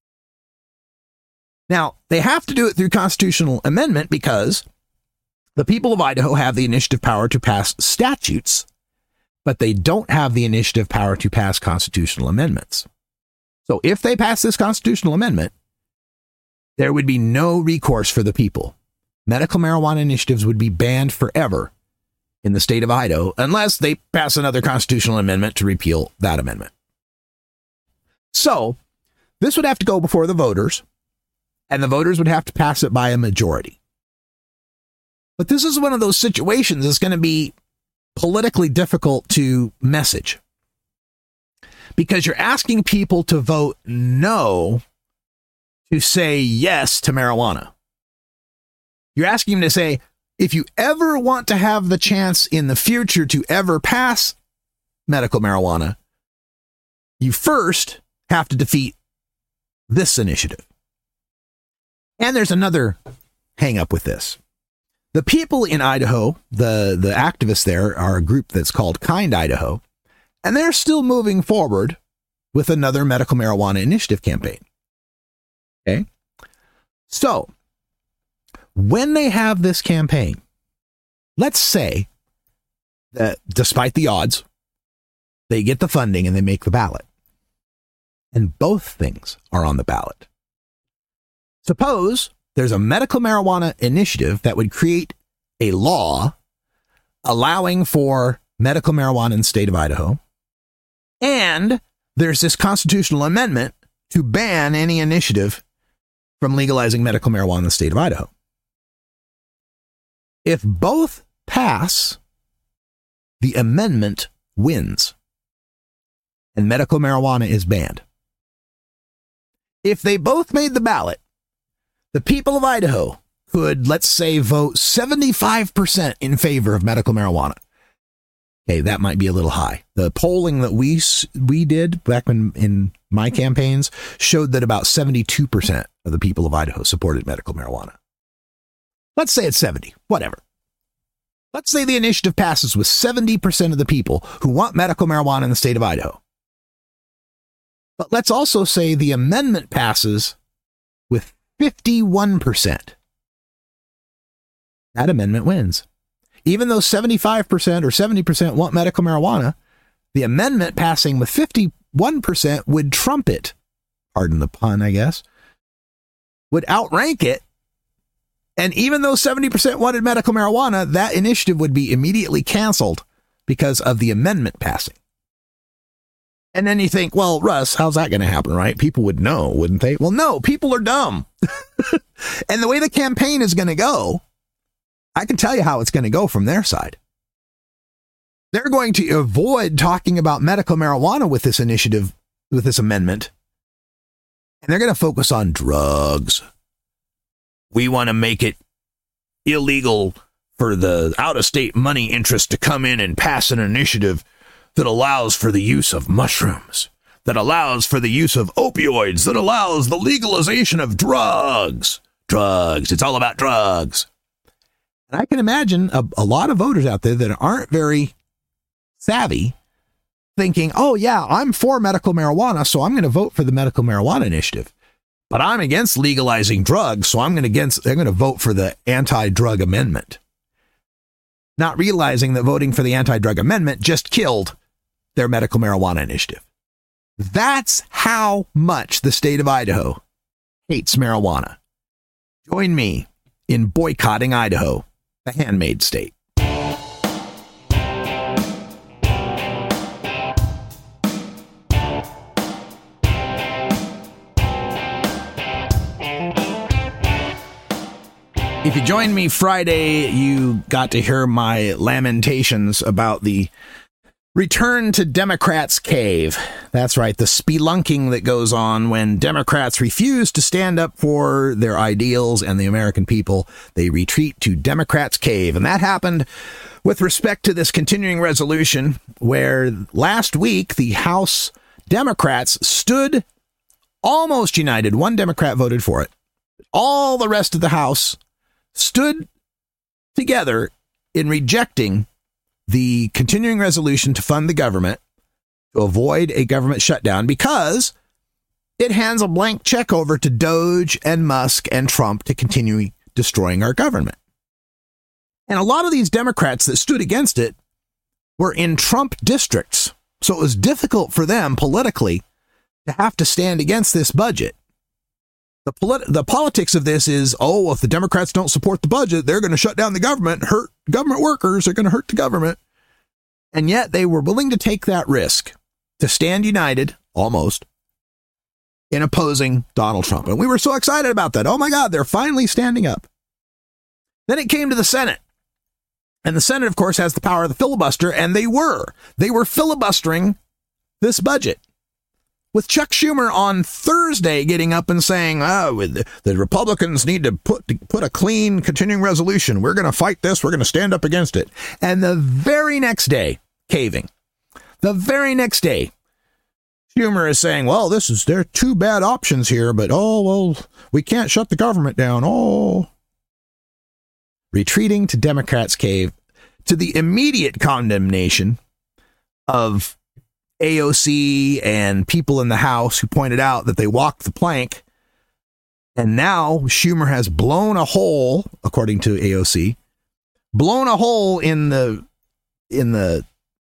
Now, they have to do it through constitutional amendment because the people of Idaho have the initiative power to pass statutes, but they don't have the initiative power to pass constitutional amendments. So if they pass this constitutional amendment, there would be no recourse for the people. Medical marijuana initiatives would be banned forever in the state of Idaho unless they pass another constitutional amendment to repeal that amendment. So this would have to go before the voters, and the voters would have to pass it by a majority. But this is one of those situations that's going to be politically difficult to message because you're asking people to vote no to say yes to marijuana. You're asking them to say, if you ever want to have the chance in the future to ever pass medical marijuana, you first have to defeat this initiative. And there's another hang up with this. The people in Idaho, the, the activists there, are a group that's called Kind Idaho, and they're still moving forward with another medical marijuana initiative campaign. Okay? So, when they have this campaign, let's say that despite the odds, they get the funding and they make the ballot. And both things are on the ballot. Suppose there's a medical marijuana initiative that would create a law allowing for medical marijuana in the state of Idaho. And there's this constitutional amendment to ban any initiative from legalizing medical marijuana in the state of Idaho. If both pass, the amendment wins and medical marijuana is banned. If they both made the ballot, the people of Idaho could, let's say, vote seventy-five percent in favor of medical marijuana. Okay, that might be a little high. The polling that we we did back in, in my campaigns showed that about seventy-two percent of the people of Idaho supported medical marijuana. Let's say it's seventy, whatever. Let's say the initiative passes with seventy percent of the people who want medical marijuana in the state of Idaho. But let's also say the amendment passes with fifty-one percent. That amendment wins. Even though seventy-five percent or seventy percent want medical marijuana, the amendment passing with fifty-one percent would trump it. Pardon the pun, I guess. Would outrank it. And even though seventy percent wanted medical marijuana, that initiative would be immediately canceled because of the amendment passing. And then you think, well, Russ, how's that going to happen, right? People would know, wouldn't they? Well, no, people are dumb. And the way the campaign is going to go, I can tell you how it's going to go from their side. They're going to avoid talking about medical marijuana with this initiative, with this amendment. And they're going to focus on drugs. We want to make it illegal for the out-of-state money interest to come in and pass an initiative that allows for the use of mushrooms, that allows for the use of opioids, that allows the legalization of drugs. Drugs. It's all about drugs. And I can imagine a, a lot of voters out there that aren't very savvy thinking, oh, yeah, I'm for medical marijuana, so I'm going to vote for the medical marijuana initiative. But I'm against legalizing drugs, so I'm going to against they're going to vote for the anti-drug amendment. Not realizing that voting for the anti-drug amendment just killed their medical marijuana initiative. That's how much the state of Idaho hates marijuana. Join me in boycotting Idaho, the handmade state. If you joined me Friday, you got to hear my lamentations about the return to Democrats' cave. That's right, the spelunking that goes on when Democrats refuse to stand up for their ideals and the American people. They retreat to Democrats' cave. And that happened with respect to this continuing resolution where last week the House Democrats stood almost united. One Democrat voted for it. All the rest of the House stood together in rejecting the continuing resolution to fund the government to avoid a government shutdown because it hands a blank check over to Doge and Musk and Trump to continue destroying our government. And a lot of these Democrats that stood against it were in Trump districts. So it was difficult for them politically to have to stand against this budget. The polit- the politics of this is, oh, well, if the Democrats don't support the budget, they're going to shut down the government, hurt government workers, they're going to hurt the government. And yet they were willing to take that risk to stand united, almost, in opposing Donald Trump. And we were so excited about that. Oh, my God, they're finally standing up. Then it came to the Senate. And the Senate, of course, has the power of the filibuster, and they were. They were filibustering this budget. With Chuck Schumer on Thursday getting up and saying, oh, the Republicans need to put put a clean continuing resolution. We're going to fight this. We're going to stand up against it. And the very next day, caving. The very next day, Schumer is saying, well, this is there are two bad options here, but oh, well, we can't shut the government down. Oh. Retreating to Democrats' cave to the immediate condemnation of A O C and people in the House who pointed out that they walked the plank. And now Schumer has blown a hole, according to A O C, blown a hole in the in the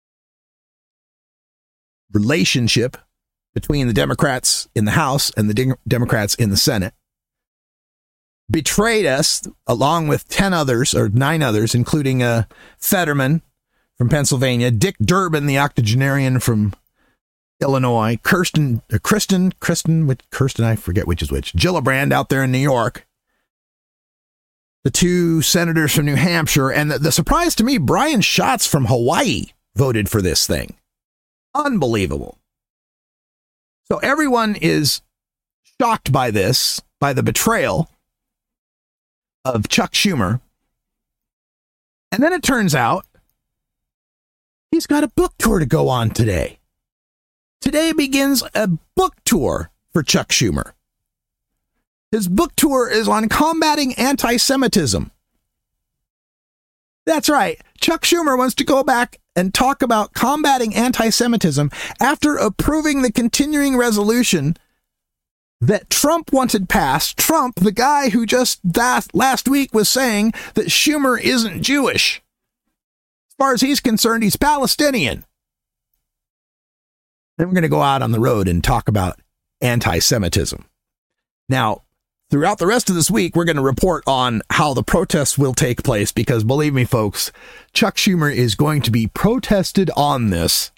relationship between the Democrats in the House and the de- Democrats in the Senate. Betrayed us along with ten others or nine others, including uh, Fetterman from Pennsylvania, Dick Durbin, the octogenarian from Illinois, Kirsten, uh, Kristen, Kristen, with Kirsten, I forget which is which, Gillibrand out there in New York, the two senators from New Hampshire, and the, the surprise to me, Brian Schatz from Hawaii voted for this thing. Unbelievable. So everyone is shocked by this, by the betrayal of Chuck Schumer. And then it turns out He's got a book tour to go on today. Today begins a book tour for Chuck Schumer. His book tour is on combating anti-Semitism. That's right. Chuck Schumer wants to go back and talk about combating anti-Semitism after approving the continuing resolution that Trump wanted passed. Trump, the guy who just last, last week was saying that Schumer isn't Jewish. As far as he's concerned, he's Palestinian. Then we're going to go out on the road and talk about anti-Semitism. Now, throughout the rest of this week, we're going to report on how the protests will take place, because believe me, folks, Chuck Schumer is going to be protested on this.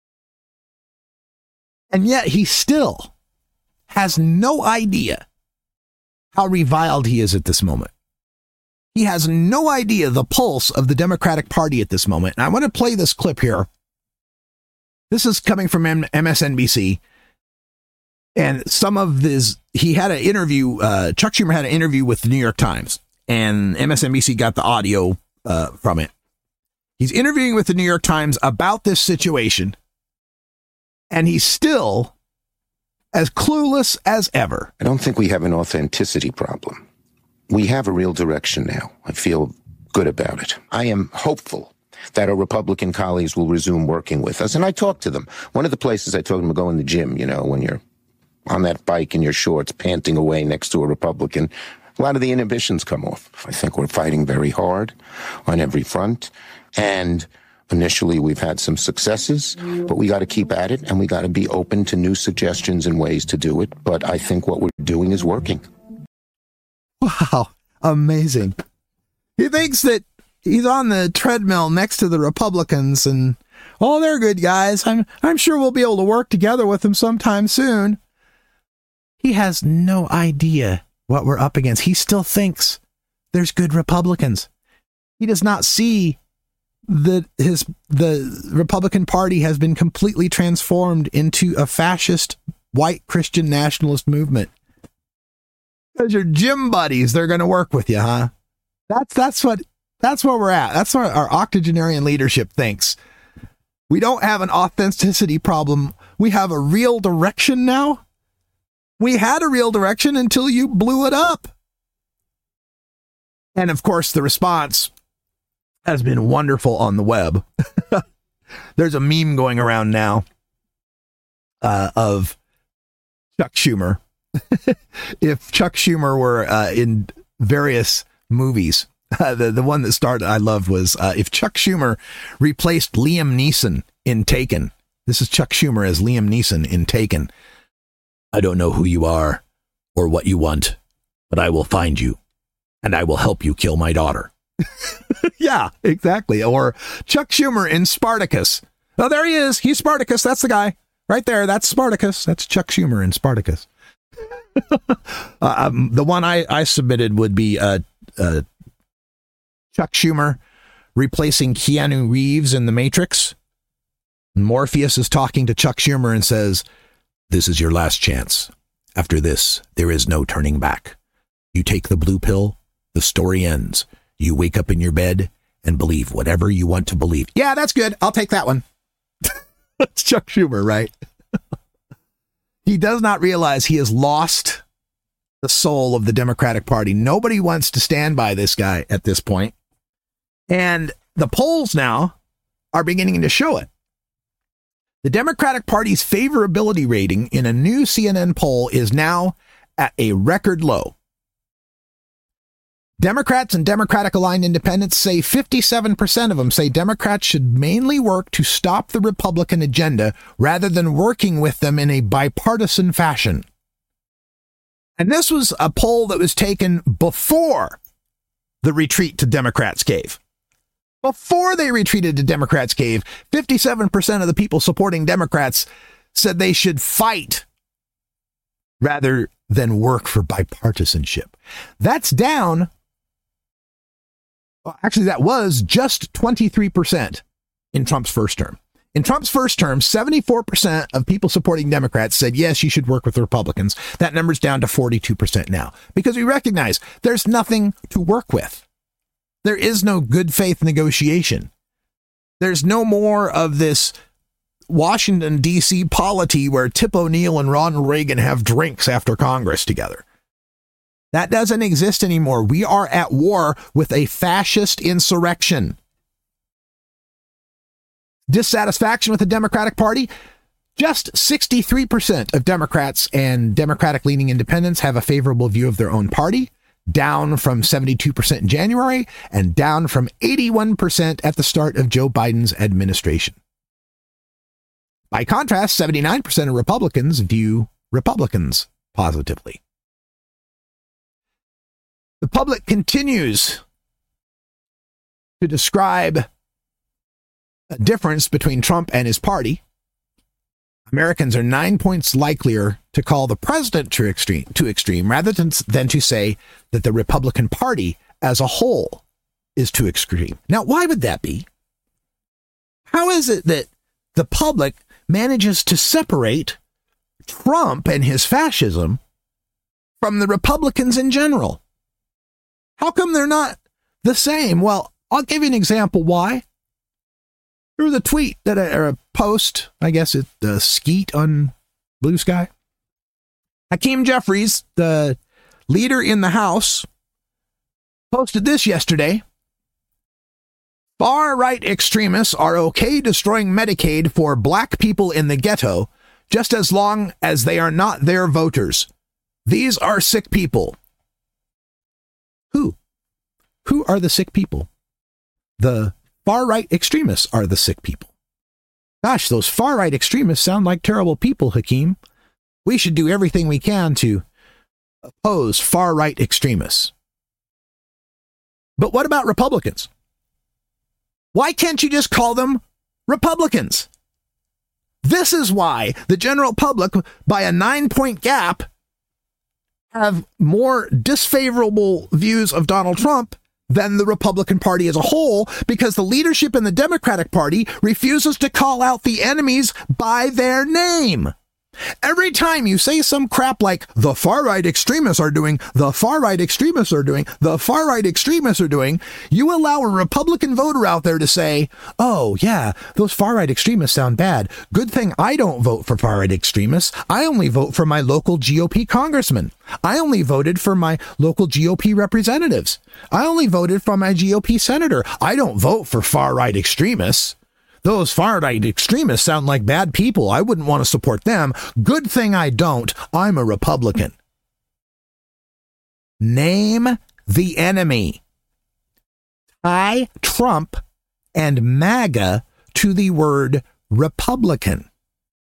And yet he still has no idea how reviled he is at this moment. He has no idea the pulse of the Democratic Party at this moment. And I want to play this clip here. This is coming from M S N B C. And some of this, he had an interview, uh, Chuck Schumer had an interview with the New York Times, and M S N B C got the audio uh, from it. He's interviewing with the New York Times about this situation, and he's still as clueless as ever. I don't think we have an authenticity problem. We have a real direction now. I feel good about it. I am hopeful that our Republican colleagues will resume working with us. And I talked to them. One of the places I told them to go in the gym, you know, when you're on that bike in your shorts, panting away next to a Republican, a lot of the inhibitions come off. I think we're fighting very hard on every front. And initially we've had some successes, but we got to keep at it, and we got to be open to new suggestions and ways to do it. But I think what we're doing is working. Wow. Amazing. He thinks that he's on the treadmill next to the Republicans and, oh, they're good guys. I'm, I'm sure we'll be able to work together with them sometime soon. He has no idea what we're up against. He still thinks there's good Republicans. He does not see that his the Republican Party has been completely transformed into a fascist white Christian nationalist movement. Because your gym buddies, they're going to work with you, huh? That's that's what that's where we're at. That's what our octogenarian leadership thinks. We don't have an authenticity problem. We have a real direction now. We had a real direction until you blew it up. And of course, the response has been wonderful on the web. There's a meme going around now uh, of Chuck Schumer. If Chuck Schumer were uh, in various movies, uh, the, the one that started I loved was uh, if Chuck Schumer replaced Liam Neeson in Taken. This is Chuck Schumer as Liam Neeson in Taken. I don't know who you are or what you want, but I will find you and I will help you kill my daughter. Yeah, exactly. Or Chuck Schumer in Spartacus. Oh, there he is. He's Spartacus. That's the guy right there. That's Spartacus. That's Chuck Schumer in Spartacus. uh, um, the one I, I submitted would be uh, uh, Chuck Schumer replacing Keanu Reeves in The Matrix. Morpheus is talking to Chuck Schumer and says, "This is your last chance. After this, there is no turning back. You take the blue pill, the story ends. You wake up in your bed and believe whatever you want to believe." Yeah, that's good. I'll take that one. That's Chuck Schumer, right? He does not realize he has lost the soul of the Democratic Party. Nobody wants to stand by this guy at this point. And the polls now are beginning to show it. The Democratic Party's favorability rating in a new C N N poll is now at a record low. Democrats and Democratic-aligned independents say fifty-seven percent of them say Democrats should mainly work to stop the Republican agenda rather than working with them in a bipartisan fashion. And this was a poll that was taken before the retreat to Democrats' cave. Before they retreated to Democrats' cave, fifty-seven percent of the people supporting Democrats said they should fight rather than work for bipartisanship. That's down. Well, actually, that was just twenty-three percent in Trump's first term. In Trump's first term, seventy-four percent of people supporting Democrats said, yes, you should work with Republicans. That number's down to forty-two percent now because we recognize there's nothing to work with. There is no good faith negotiation. There's no more of this Washington, D C polity where Tip O'Neill and Ronald Reagan have drinks after Congress together. That doesn't exist anymore. We are at war with a fascist insurrection. Dissatisfaction with the Democratic Party? Just sixty-three percent of Democrats and Democratic-leaning independents have a favorable view of their own party, down from seventy-two percent in January and down from eighty-one percent at the start of Joe Biden's administration. By contrast, seventy-nine percent of Republicans view Republicans positively. The public continues to describe a difference between Trump and his party. Americans are nine points likelier to call the president too extreme, too extreme rather than, than to say that the Republican Party as a whole is too extreme. Now, why would that be? How is it that the public manages to separate Trump and his fascism from the Republicans in general? How come they're not the same? Well, I'll give you an example why. There was a tweet that I, or a post, I guess it's uh, Skeet on Blue Sky. Hakeem Jeffries, the leader in the House, posted this yesterday. Far-right extremists are okay destroying Medicaid for black people in the ghetto, just as long as they are not their voters. These are sick people. Who? Who are the sick people? The far-right extremists are the sick people. Gosh, those far-right extremists sound like terrible people, Hakeem. We should do everything we can to oppose far-right extremists. But what about Republicans? Why can't you just call them Republicans? This is why the general public, by a nine-point gap, have more disfavorable views of Donald Trump than the Republican Party as a whole, because the leadership in the Democratic Party refuses to call out the enemies by their name. Every time you say some crap like the far-right extremists are doing, the far-right extremists are doing, the far-right extremists are doing, you allow a Republican voter out there to say, oh, yeah, those far-right extremists sound bad. Good thing I don't vote for far-right extremists. I only vote for my local G O P congressman. I only voted for my local G O P representatives. I only voted for my G O P senator. I don't vote for far-right extremists. Those far-right extremists sound like bad people. I wouldn't want to support them. Good thing I don't. I'm a Republican. Name the enemy. Tie Trump and MAGA to the word Republican.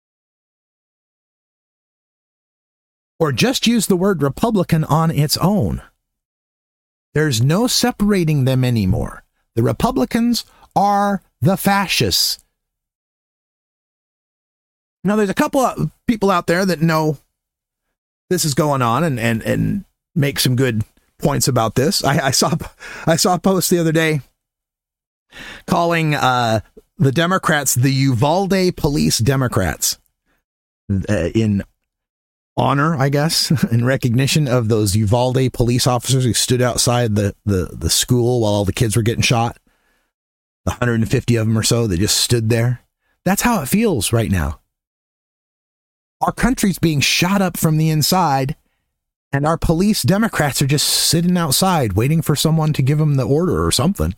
Or just use the word Republican on its own. There's no separating them anymore. The Republicans are the fascists. Now, there's a couple of people out there that know this is going on and and and make some good points about this. I, I saw I saw a post the other day calling uh, the Democrats the Uvalde Police Democrats uh, in honor, I guess, in recognition of those Uvalde police officers who stood outside the the the school while all the kids were getting shot. one hundred fifty of them or so that just stood there. That's how it feels right now. Our country's being shot up from the inside, and our police Democrats are just sitting outside waiting for someone to give them the order or something.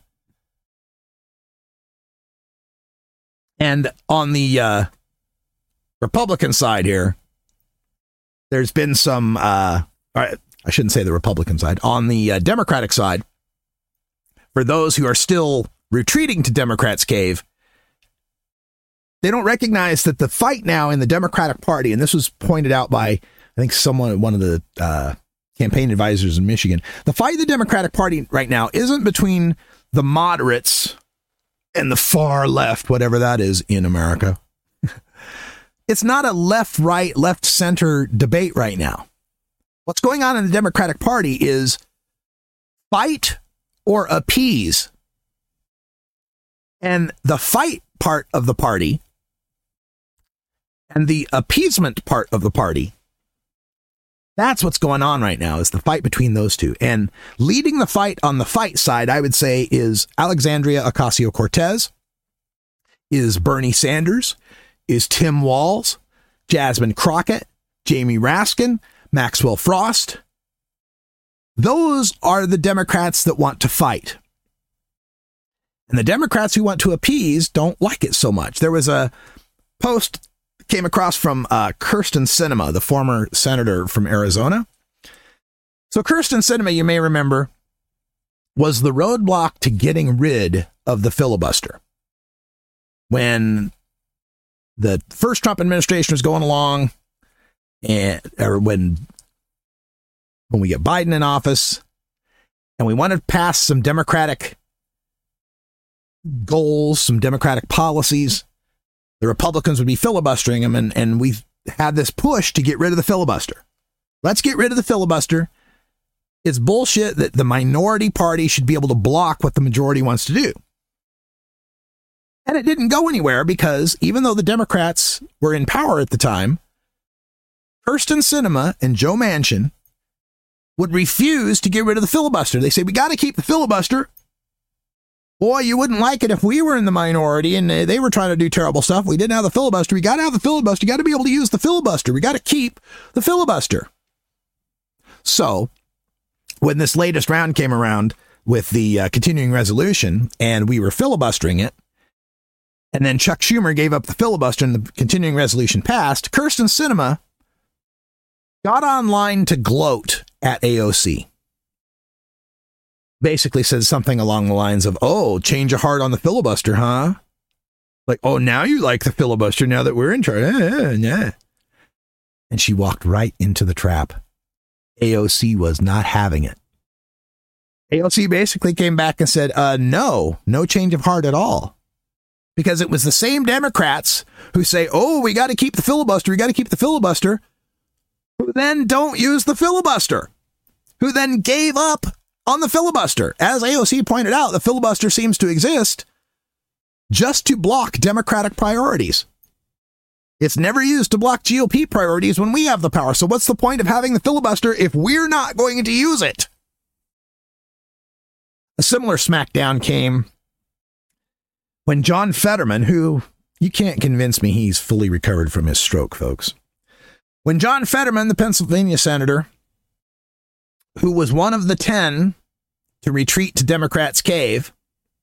And on the uh, Republican side here, there's been some, uh, I shouldn't say the Republican side, on the uh, Democratic side, for those who are still retreating to Democrats' cave, they don't recognize that the fight now in the Democratic Party, and this was pointed out by, I think, someone, one of the uh, campaign advisors in Michigan, the fight in the Democratic Party right now isn't between the moderates and the far left, whatever that is in America. It's not a left-right, left-center debate right now. What's going on in the Democratic Party is fight or appease. And the fight part of the party and the appeasement part of the party, that's what's going on right now, is the fight between those two. And leading the fight on the fight side, I would say, is Alexandria Ocasio-Cortez. is Bernie Sanders, is Tim Walz, Jasmine Crockett, Jamie Raskin, Maxwell Frost. Those are the Democrats that want to fight. And the Democrats who want to appease don't like it so much. There was a post came across from uh, Kyrsten Sinema, the former senator from Arizona. So Kyrsten Sinema, you may remember, was the roadblock to getting rid of the filibuster. When the first Trump administration was going along, and or when when we get Biden in office, and we wanted to pass some Democratic goals, some Democratic policies, the Republicans would be filibustering them, and, and we had this push to get rid of the filibuster. Let's get rid of the filibuster. It's bullshit that the minority party should be able to block what the majority wants to do. And it didn't go anywhere because even though the Democrats were in power at the time, Kyrsten Sinema and Joe Manchin would refuse to get rid of the filibuster. They say, we got to keep the filibuster. Boy, you wouldn't like it if we were in the minority and they were trying to do terrible stuff. We didn't have the filibuster. We got to have the filibuster. You got to be able to use the filibuster. We got to keep the filibuster. So when this latest round came around with the uh, continuing resolution and we were filibustering it, and then Chuck Schumer gave up the filibuster and the continuing resolution passed, Kyrsten Sinema got online to gloat at A O C. Basically said something along the lines of, oh, change of heart on the filibuster, huh? Like, oh, now you like the filibuster now that we're in charge. Eh, yeah. And she walked right into the trap. A O C was not having it. A O C basically came back and said, uh, no, no change of heart at all. Because it was the same Democrats who say, oh, we got to keep the filibuster, we got to keep the filibuster, who then don't use the filibuster, who then gave up on the filibuster. As A O C pointed out, the filibuster seems to exist just to block Democratic priorities. It's never used to block G O P priorities when we have the power. So what's the point of having the filibuster if we're not going to use it? A similar smackdown came when John Fetterman, who you can't convince me he's fully recovered from his stroke, folks. When John Fetterman, the Pennsylvania senator, who was one of the ten to retreat to Democrats' cave,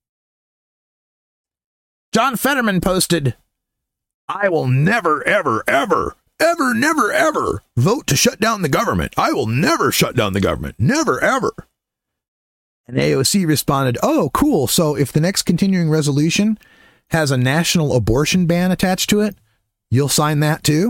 John Fetterman posted, I will never, ever, ever, ever, never, ever vote to shut down the government. I will never shut down the government. Never, ever. And A O C responded, oh, cool. So if the next continuing resolution has a national abortion ban attached to it, you'll sign that too?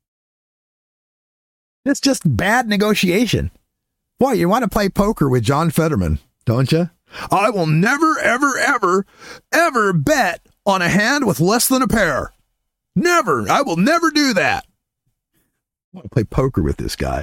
It's just bad negotiation. Boy, you want to play poker with John Fetterman, don't you? I will never, ever, ever, ever bet on a hand with less than a pair. Never. I will never do that. I want to play poker with this guy.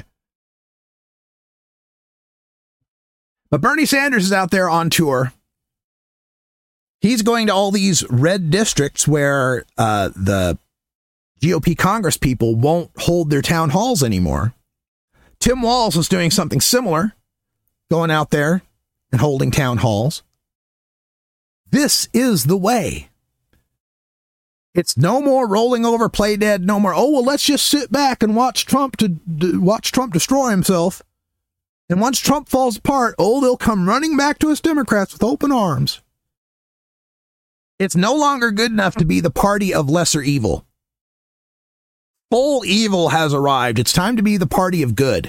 But Bernie Sanders is out there on tour. He's going to all these red districts where uh, the G O P Congress people won't hold their town halls anymore. Tim Walz was doing something similar, going out there and holding town halls. This is the way. It's no more rolling over, play dead, no more, oh, well, let's just sit back and watch Trump to d- watch Trump destroy himself. And once Trump falls apart, oh, they'll come running back to us Democrats with open arms. It's no longer good enough to be the party of lesser evil. Full evil has arrived. It's time to be the party of good.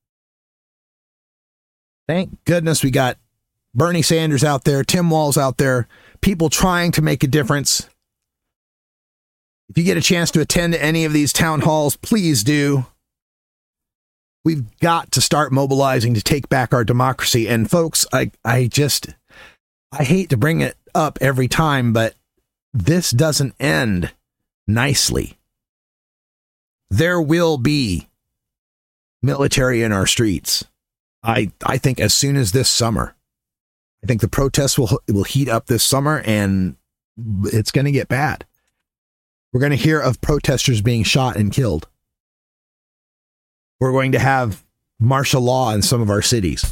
Thank goodness we got Bernie Sanders out there, Tim Walz out there, people trying to make a difference. If you get a chance to attend any of these town halls, please do. We've got to start mobilizing to take back our democracy. And folks, I, I just, I hate to bring it up every time, but this doesn't end nicely. There will be military in our streets. I, I think as soon as this summer, I think the protests will, will heat up this summer and it's going to get bad. We're going to hear of protesters being shot and killed. We're going to have martial law in some of our cities.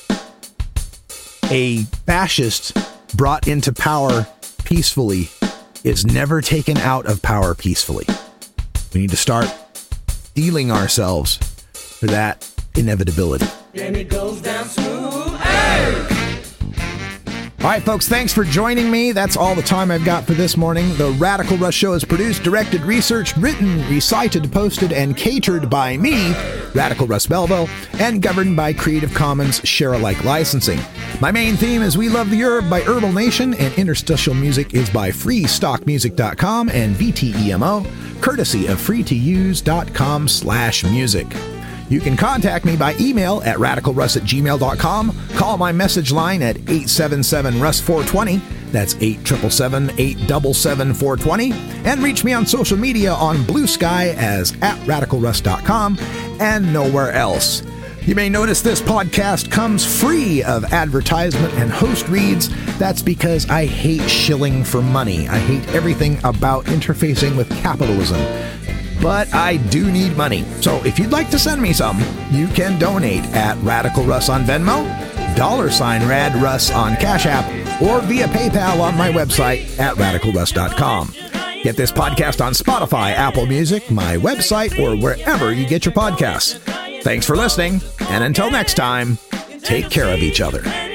A fascist brought into power peacefully is never taken out of power peacefully. We need to start steeling ourselves for that inevitability. Then it goes down smooth. Hey! All right, folks, thanks for joining me. That's all the time I've got for this morning. The Radical Russ Show is produced, directed, researched, written, recited, posted, and catered by me, Radical Russ Belville, and governed by Creative Commons Share-alike licensing. My main theme is We Love the Herb by Herbal Nation, and interstitial music is by free stock music dot com and V T E M O, courtesy of free to use dot com slash music. You can contact me by email at radical russ at gmail dot com, call my message line at eight seven seven russ four two zero, that's eight seven seven, eight seven seven, four two zero, and reach me on social media on Blue Sky as at radical russ dot com and nowhere else. You may notice this podcast comes free of advertisement and host reads. That's because I hate shilling for money. I hate everything about interfacing with capitalism. But I do need money. So if you'd like to send me some, you can donate at Radical Russ on Venmo, dollar sign Rad Russ on Cash App, or via PayPal on my website at radical russ dot com. Get this podcast on Spotify, Apple Music, my website, or wherever you get your podcasts. Thanks for listening, and until next time, take care of each other.